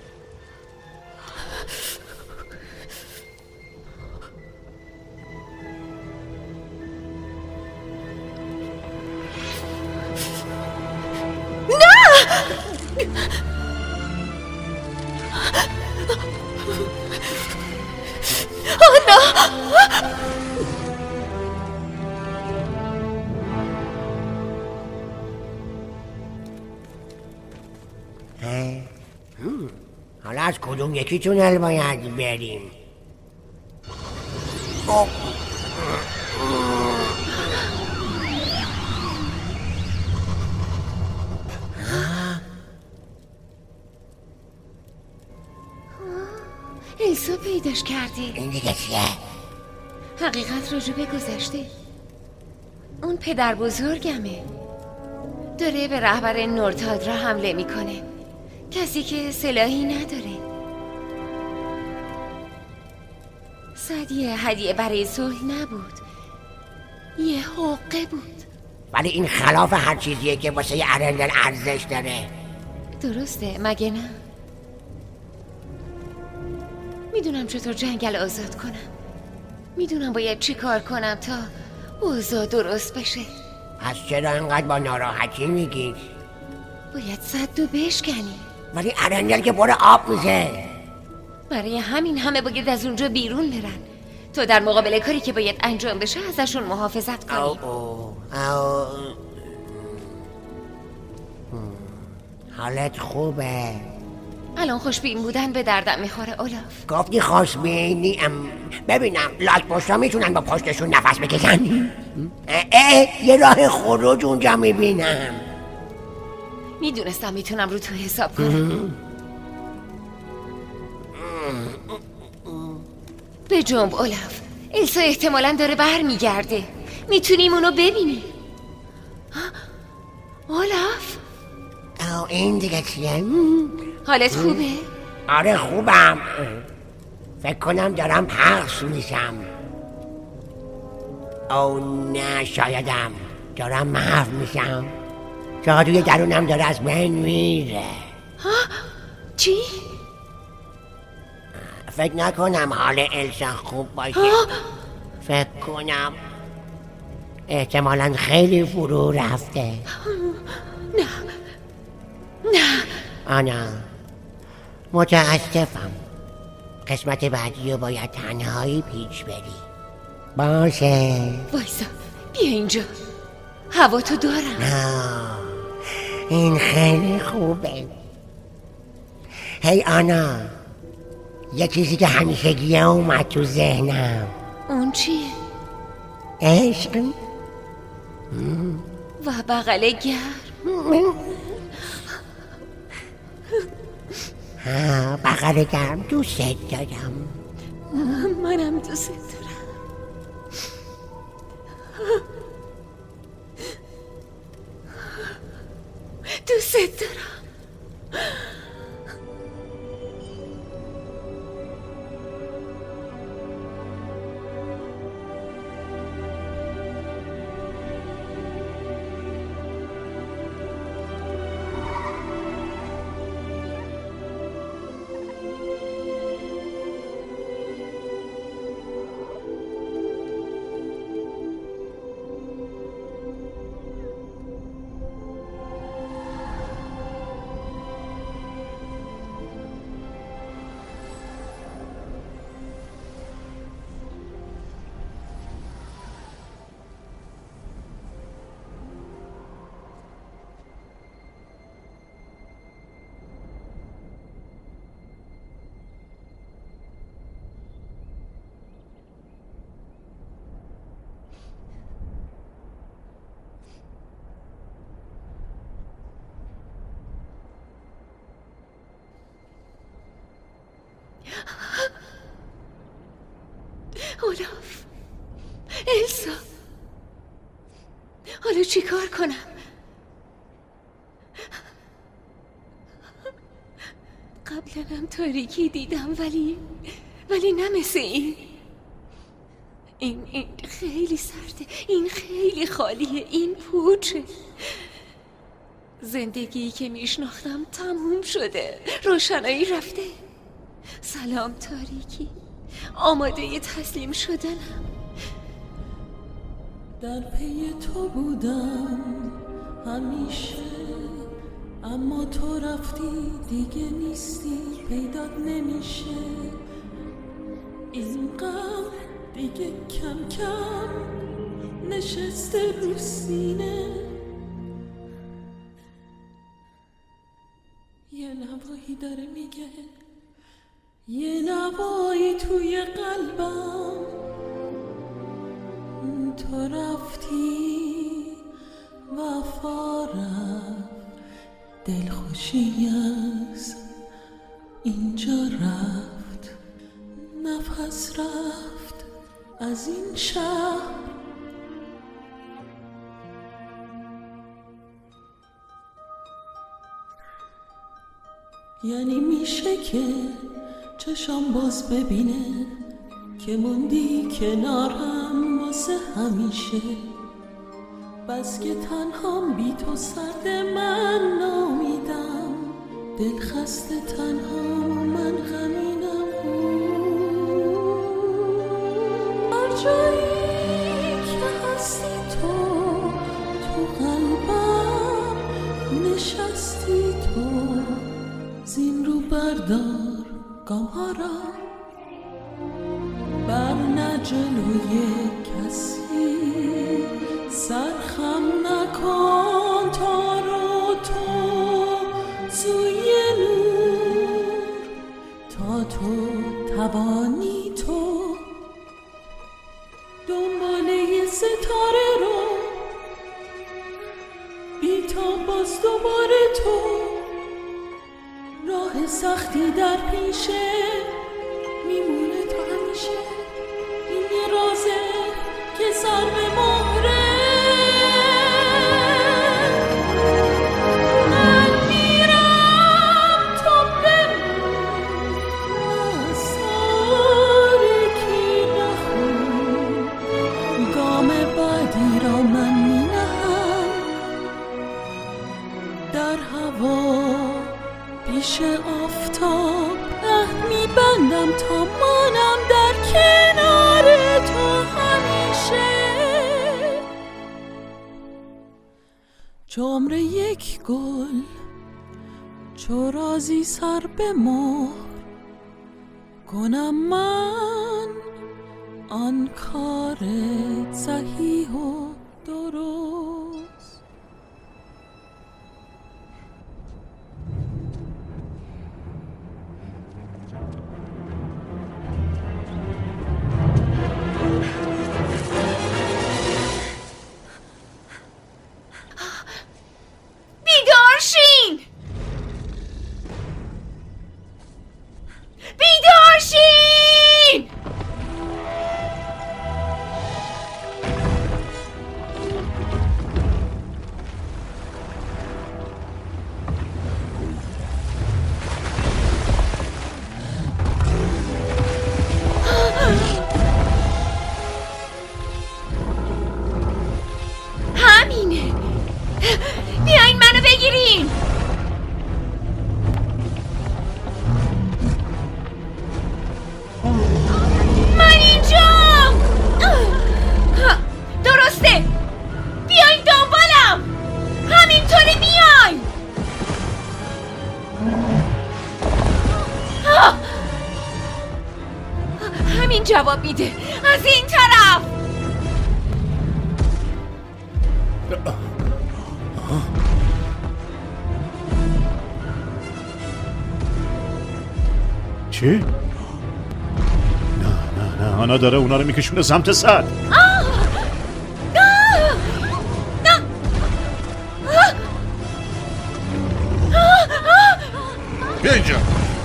حالا از کدوم یکی تونل باید بریم؟ اوه. السا پیداش کردی؟ این دیگه چیه؟ حقیقت راجع به گذشته. اون پدر بزرگمه. داره به رهبر نورتاد را حمله میکنه. کسی که سلاحی نداره. صد یه هدیه برای صلح نبود، یه حقه بود. ولی این خلاف هر چیزیه که واسه ارندل ارزش داره. درسته مگه نه؟ میدونم چطور جنگل آزاد کنم. میدونم باید چی کار کنم تا اوضاع درست بشه. پس چرا انقدر با ناراحتی میگی؟ باید صد و بشکنی. ولی ارندل که پر آب میشه. برای همین همه باید از اونجا بیرون برن. تو در مقابل کاری که باید انجام بشه ازشون محافظت کنی. او او او. حالت خوبه؟ الان خوشبین بودن به دردم میخوره اولاف. گفتی خوشبینی؟ ببینم لاک پشتا میتونن با پشتشون نفس بکشن؟ اه اه یه راه خروج اونجا میبینم. میدونستم میتونم رو تو حساب کنم. به جنب اولاف. السا احتمالاً داره بر میگرده. میتونیم اونو ببینیم. اولاف او این دیگه چیه؟ حالت خوبه؟ آره خوبم. فکر کنم دارم پخش میشم. او نه شایدم دارم محو میشم. جادوی درونم داره از بین میره. چی؟ فکر نکنم حال السا خوب باشه. فکر کنم احتمالاً خیلی فرو رفته. نه نه آنا متاسفم. قسمت بعدی رو باید تنهایی پیش بری. باشه وایسا بیا اینجا. هوا تو دارم. نه این خیلی خوبه. هی آنا، یه چیزی که همیشگیه اومد تو ذهنم. اون چیه؟ عشق و بغل گرم. بغل گرم دوست دارم. منم دوست دارم. دوست دارم. اولاف، السا، حالا چی کار کنم؟ قبلا هم تاریکی دیدم ولی ولی نه مثل این. این این خیلی سرده، این خیلی خالیه، این پوچه. زندگی که میشناختم تموم شده، روشنایی رفته. سلام تاریکی، آماده تسلیم شدنم. در پی تو بودم همیشه، اما تو رفتی دیگه نیستی، پیدات نمیشه. این غم دیگه کم کم نشسته رو سینه. یه نوایی داره میگه، یه نوایی توی قلبم، تو رفتی وفا رفت، دلخوشی از اینجا رفت، نفس رفت از این شهر. یعنی میشه که چشم باز ببینه که موندی کنارم واسه همیشه. بس که تنهام بی تو سرد، من نامیدم، دل خسته تنهام و من غمینم. هر جایی که هستی تو، تو قلبم نشستی تو. زین رو بردار گام ها را، بر نه جلوی کسی، سرخم نکن تا رو تو سوی نور. تا تو توانی تو دنباله ستاره رو، بی تا باز دوباره تو. راه سختی در پیشه میمونه تا همیشه. این یه رازه که سر به مهره. من میرم تو بمون، نسارکی نخون. گام بعدی را من مینهم در هوا پیش آفتاب. عهد میبندم تا مانم در کنار تو همیشه. چو عمر یک گل، چو رازی سر به مهر کنم من آن کار صحیح و درست. بیدار شین! همین جواب میده. از این طرف. چی؟ نه نه نه آنا داره اونا رو میکشونه سمت سد. بیا اینجا.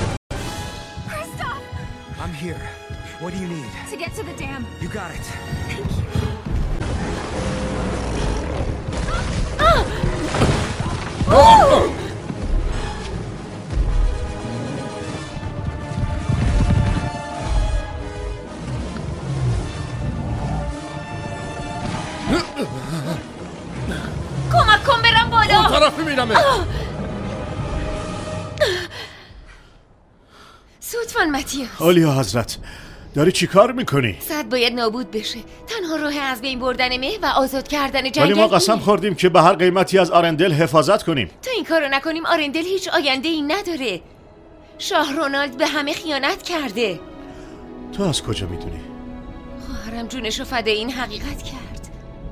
I'm here. What do you need? To get to the dam. You got it. Thank you. Oh! کمک کن برم بالا. اون طرف میرمه. سودفان متیاس. اولیا حضرت داری چی کار میکنی؟ سد باید نابود بشه. تنها راه از بین بردن مه و آزاد کردن جنگل. ولی ما قسم خوردیم که به هر قیمتی از آرندل حفاظت کنیم. تا این کارو نکنیم آرندل هیچ آینده ای نداره. شاه رونالد به همه خیانت کرده. تو از کجا میدونی؟ خواهرم جونشو فدای این حقیقت کرد.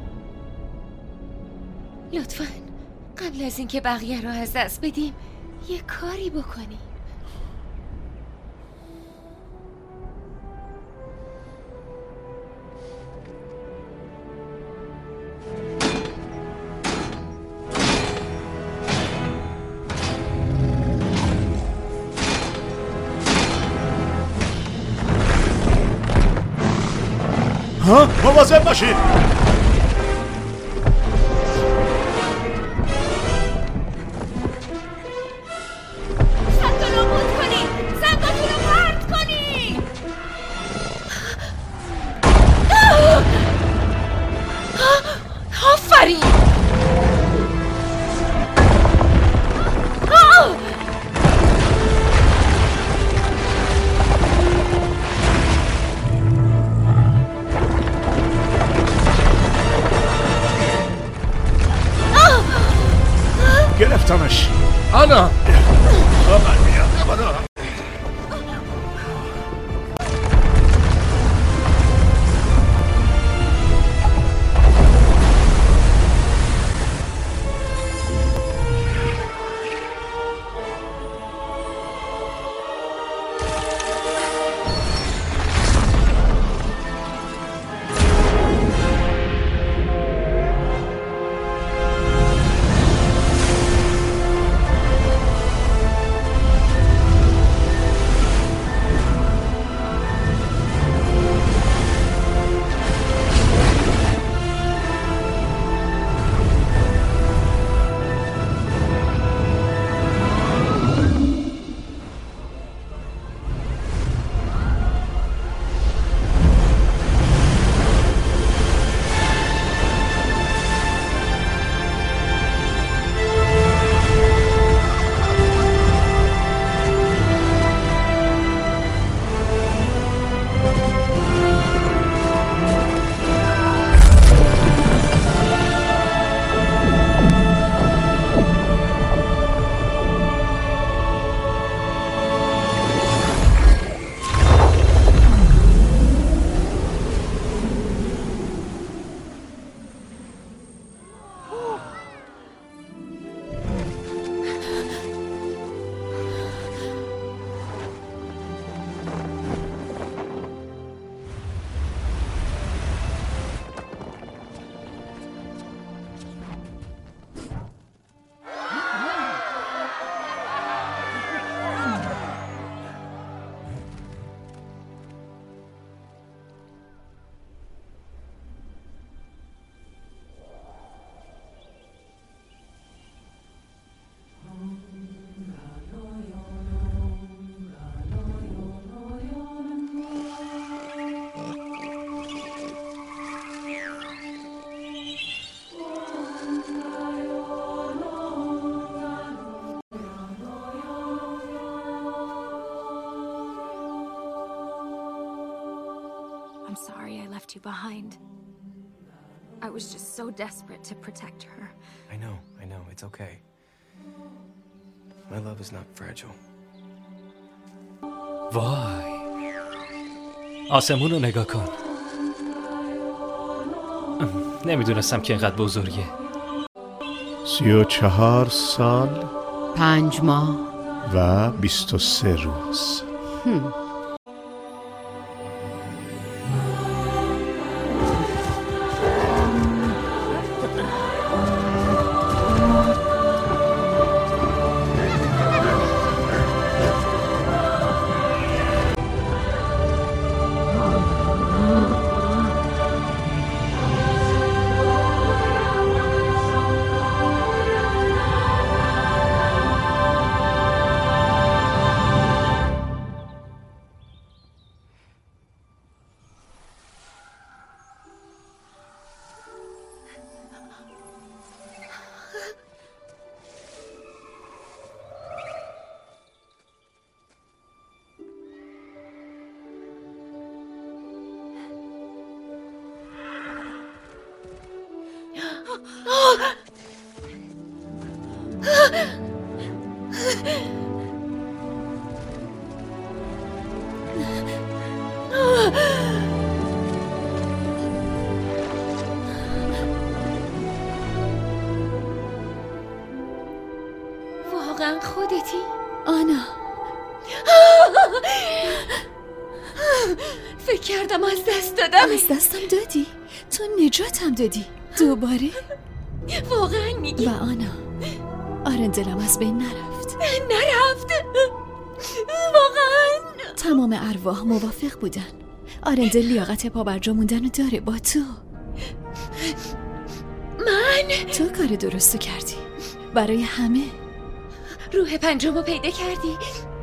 لطفاً قبل از اینکه بقیه رو از دست بدیم یه کاری بکنیم. ها؟ مواظب باشید. سد رو نابود کنی. سداتون رو پرت کنی. آفرین. گرفتمش. آنا من میام. sorry I left you behind. I was just so desperate to protect her. I know, I know, it's okay. My love is not fragile. وای آسمون رو نگاه کن. نمیدونستم که اینقدر بزرگه. سی و چهار سال پنج ماه و بیست و سه روز. هم. واقعا خودتی؟ آنا فکر کردم از دست دادم. از دستم دادی؟ تو نجاتم دادی دوباره؟ واقعا میگی؟ و آنا آرندلم از بین نرفت. نرفت واقعا. تمام ارواح موافق بودن. آرندل لیاقت پا بر جا موندن رو داره با تو. من؟ تو کار درستو کردی برای همه. روح پنجم رو پیدا کردی.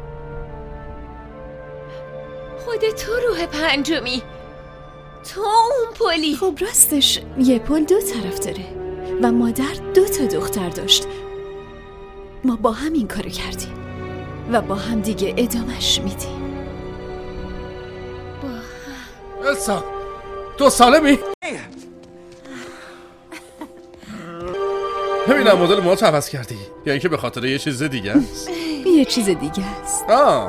خود تو روح پنجمی، تو اون پلی. خب راستش یه پل دو طرف داره و مادر دو تا دختر داشت. ما با هم این کارو کردیم و با هم دیگه ادامش میدیم. با هم. السا تو سالمی؟ ببینم مدل موهات عوض کردی یا اینکه به خاطر یه چیز دیگه است؟ یه چیز دیگه است. آه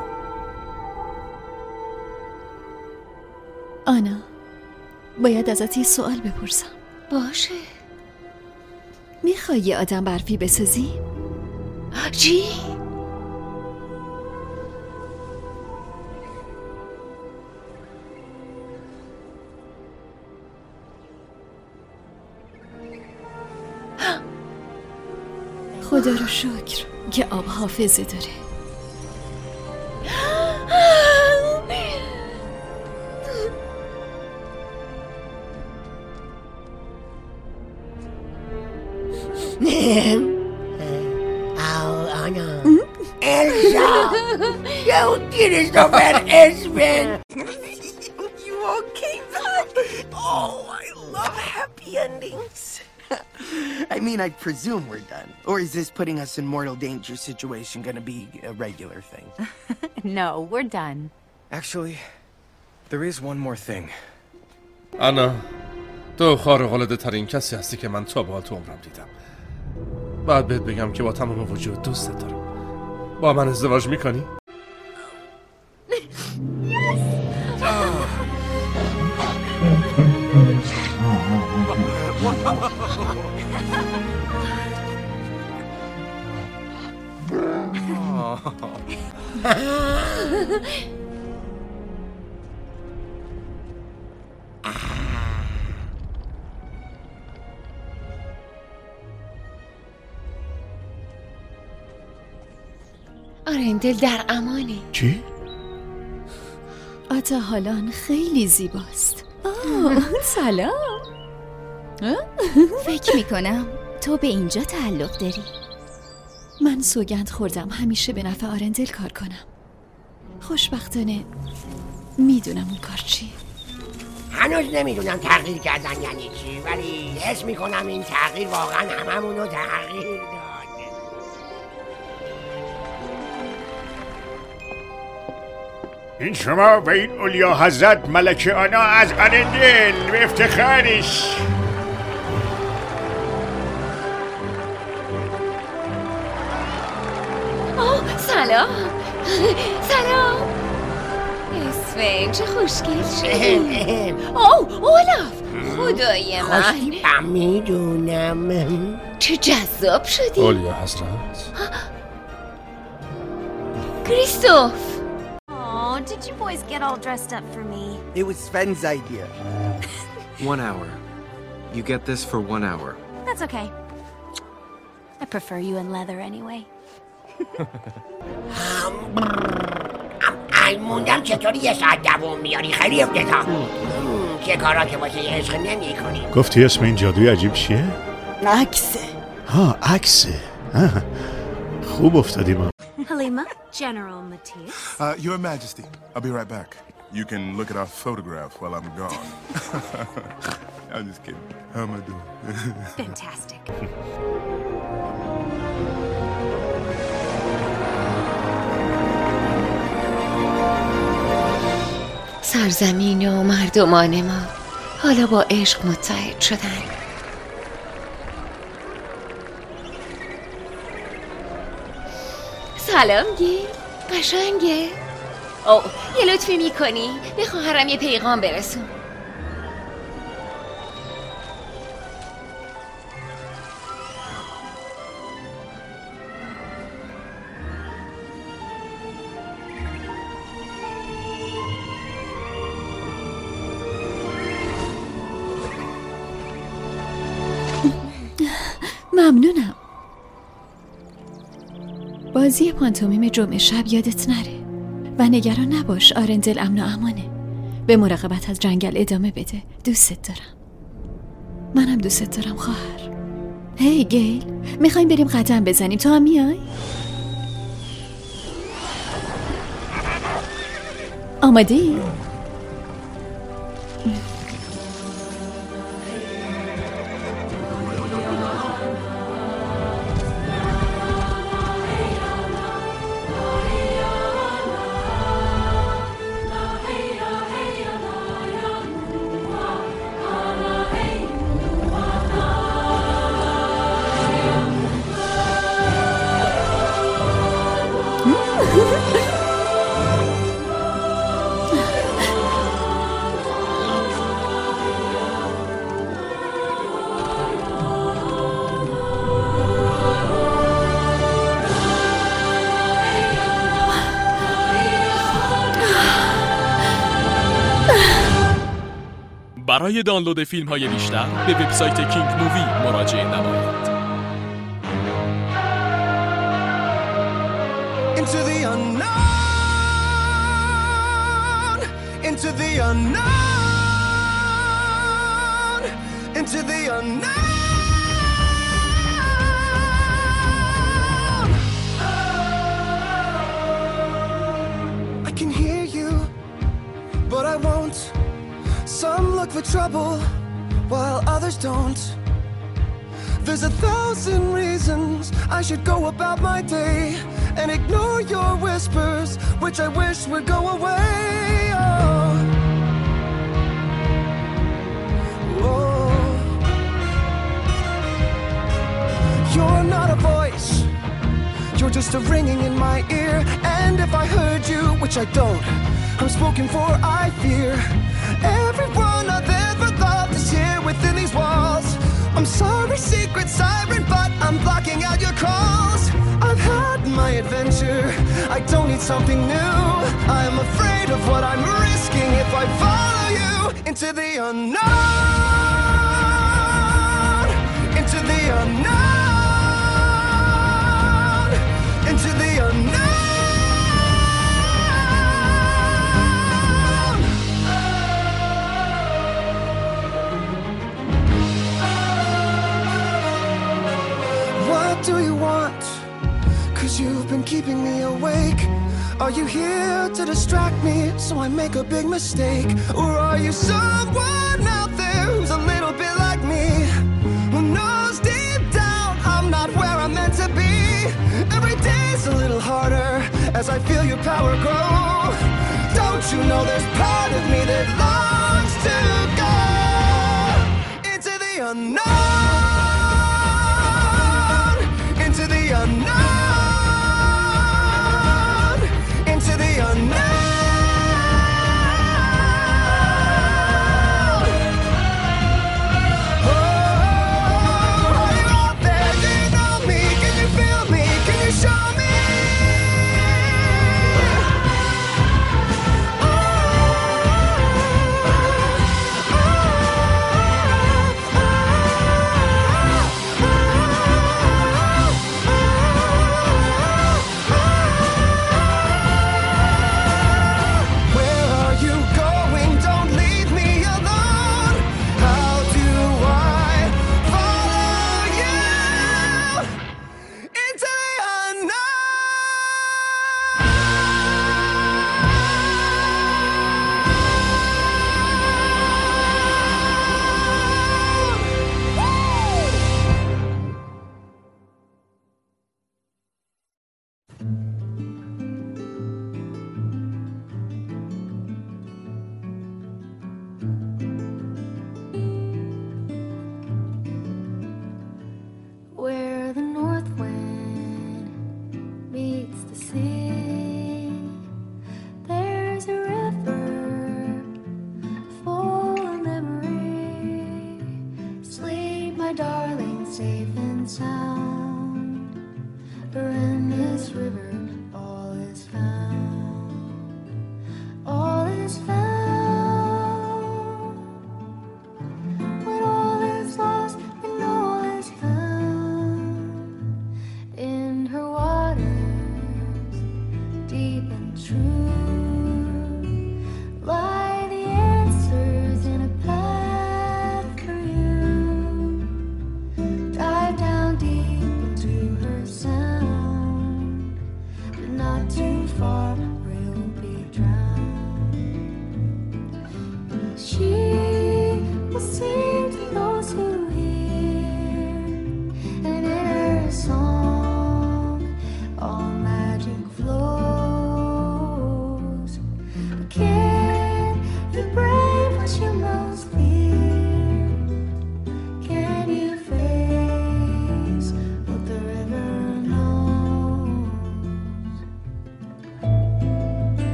آنا باید ازت یه سوال بپرسم. باشه. میخوای یه آدم برفی بسازی؟ چی؟ خدا رو شکر که آب حافظه داره. Oh, Anna. Elsa! You did it so bad, Espen! You all came back! Oh, I love happy endings! I mean, I presume we're done. Or is this putting us in mortal danger situation gonna be a regular thing? No, we're done. Actually, there is one more thing. آنا تو خارق‌العاده ترین کسی هستی که من تا به حال تو عمرم دیدم. بعد بهت بگم که با تمام وجود دوستت دارم. با من ازدواج میکنی؟ آرندل در امانه. چی؟ آتا حالان خیلی زیباست. آه سلام. فکر میکنم تو به اینجا تعلق داری. من سوگند خوردم همیشه به نفع آرندل کار کنم. خوشبختانه میدونم اون کار چیه. هنوز نمیدونم تغییر کردن یعنی چی، ولی حس میکنم این تغییر واقعا هممونو تغییر داد. این شما و این اولیا حضرت ملکه آنا از آرندل به افتخارش. آه سلام. سلام. اسفن چه خوشگل شدی. اوه اولاف خدای من خوشتیبم میدونم. چه جذاب شدی. اولیا حضرت. کریستوف. Oh, did you boys get all dressed up for me? It was Sven's idea. One hour. You get this for one hour. That's okay. I prefer you in leather anyway. ای موندم چطوری یه ساعت دوام میاری؟ خیلی افتضاح. چه کارا که واسه عشق نمی کنی؟ گفتی اسم این جادوی عجیب چیه؟ عکسه. ها عکسه. خوب افتادی ما. Halima, General Matthias. Uh, Your Majesty, I'll be right back. You can look at our photograph while I'm gone. I'm just kidding. How am I doing? Fantastic. سرزمین و مردمان ما حالا با عشق متحد شدن. سلام گی قشنگه. او یه لطفی میکنی به خواهرم یه پیغام برسون. ممنونم. بازی پانتومیم جمعه شب یادت نره و نگران نباش، آرندل امن و امانه. به مراقبت از جنگل ادامه بده. دوستت دارم. منم دوستت دارم خواهر. هی گیل، میخوایم بریم قدم بزنیم، تو هم میای؟ آماده ای؟ برای دانلود فیلم های بیشتر به وبسایت کینگ مووی مراجعه نمایید. Into the unknown, into the unknown, into the unknown. I can hear you, but I won't. Some look for trouble, while others don't. There's a thousand reasons I should go about my day and ignore your whispers, which I wish would go away. Oh. Oh. You're not a voice, you're just a ringing in my ear. And if I heard you, which I don't, I'm spoken for, I fear. Everyone I've ever loved is here within these walls. I'm sorry, secret siren, but I'm blocking out your calls. I've had my adventure, I don't need something new. I'm afraid of what I'm risking if I follow you into the unknown, into the unknown, into the unknown. Do you want? Cause you've been keeping me awake. Are you here to distract me so I make a big mistake? Or are you someone out there who's a little bit like me, who knows deep down I'm not where I'm meant to be? Every day's a little harder as I feel your power grow. Don't you know there's part of me that longs to go into the unknown, into the unknown, into the unknown.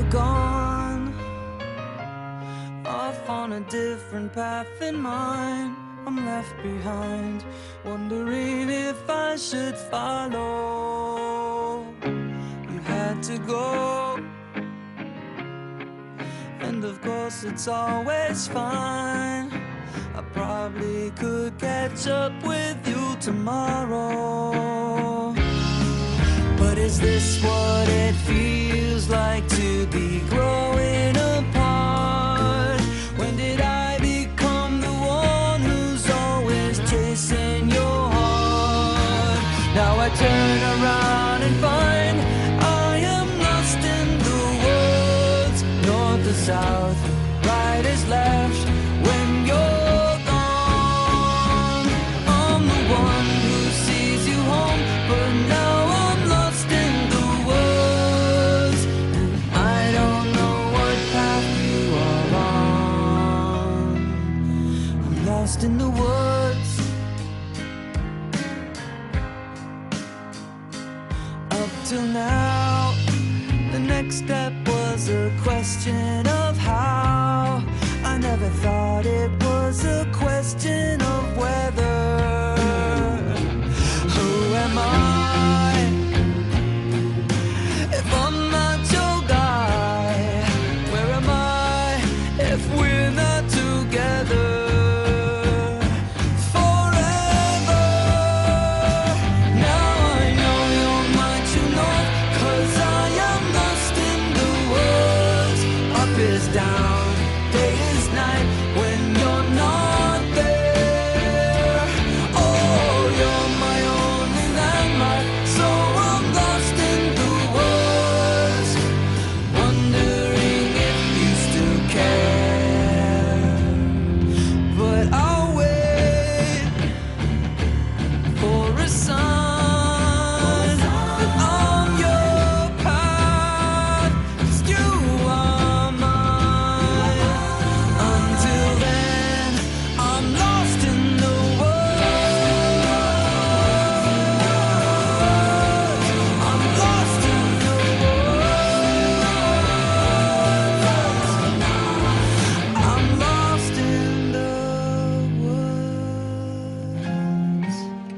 you're gone off on a different path than mine. I'm left behind, wondering if I should follow. You had to go, and of course it's always fine. I probably could catch up with you tomorrow. But is this what it feels like to be growing apart? When did I become the one who's always chasing your heart? Now I turn around and find I am lost in the woods. North or south, right is left. When you're gone, I'm the one who sees you home. But now I'm lost in the woods, and I don't know what path you are on. I'm lost in the woods. Up till now, the next step was a question of how. I never thought it was a question of whether. Who am I if I'm not your guy? Where am I if we're not together? Forever. Now I know you're my true north, 'cause I am lost in the woods. Up is down, day is night, when you're not there. Oh, you're my only landmark, so I'm lost in the woods, wondering if you still care. But I'll wait for a sign that I'm your path, 'cause you are mine. Until then, I'm lost in the woods. I'm lost in the woods. I'm lost in the woods.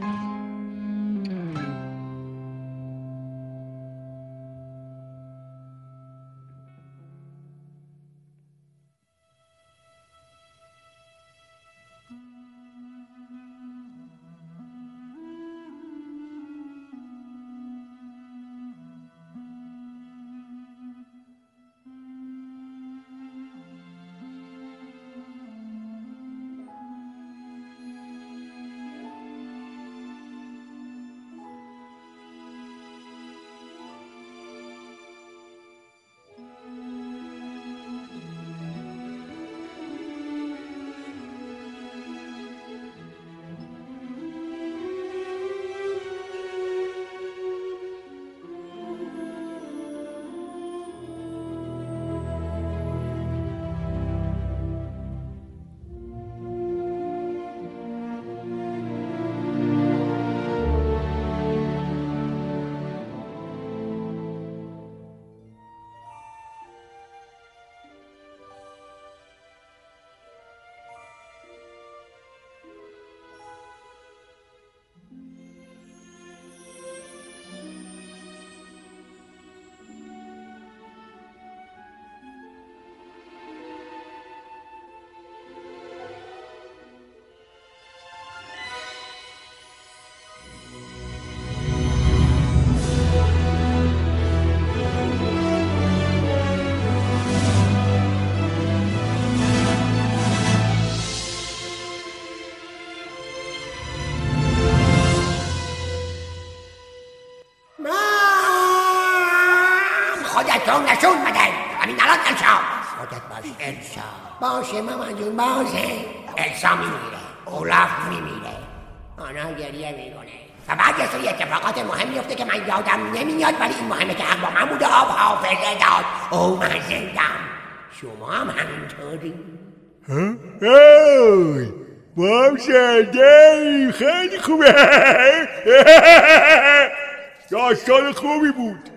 خودت رو نشون بده. همین الان الشا. خودت باش الشا. باشه مامان جون باشه. الشا میمیره، اولاف میمیره، آنا گریه میکنه و بعد یه سری اتفاقات مهم میفته که من یادم نمیاد، ولی این مهمه که حق با من بوده. آب حافظه داد. او من زندم. شما هم همینطوری؟ اوی باشه دی خیلی خوبه. داستان خوبی بود.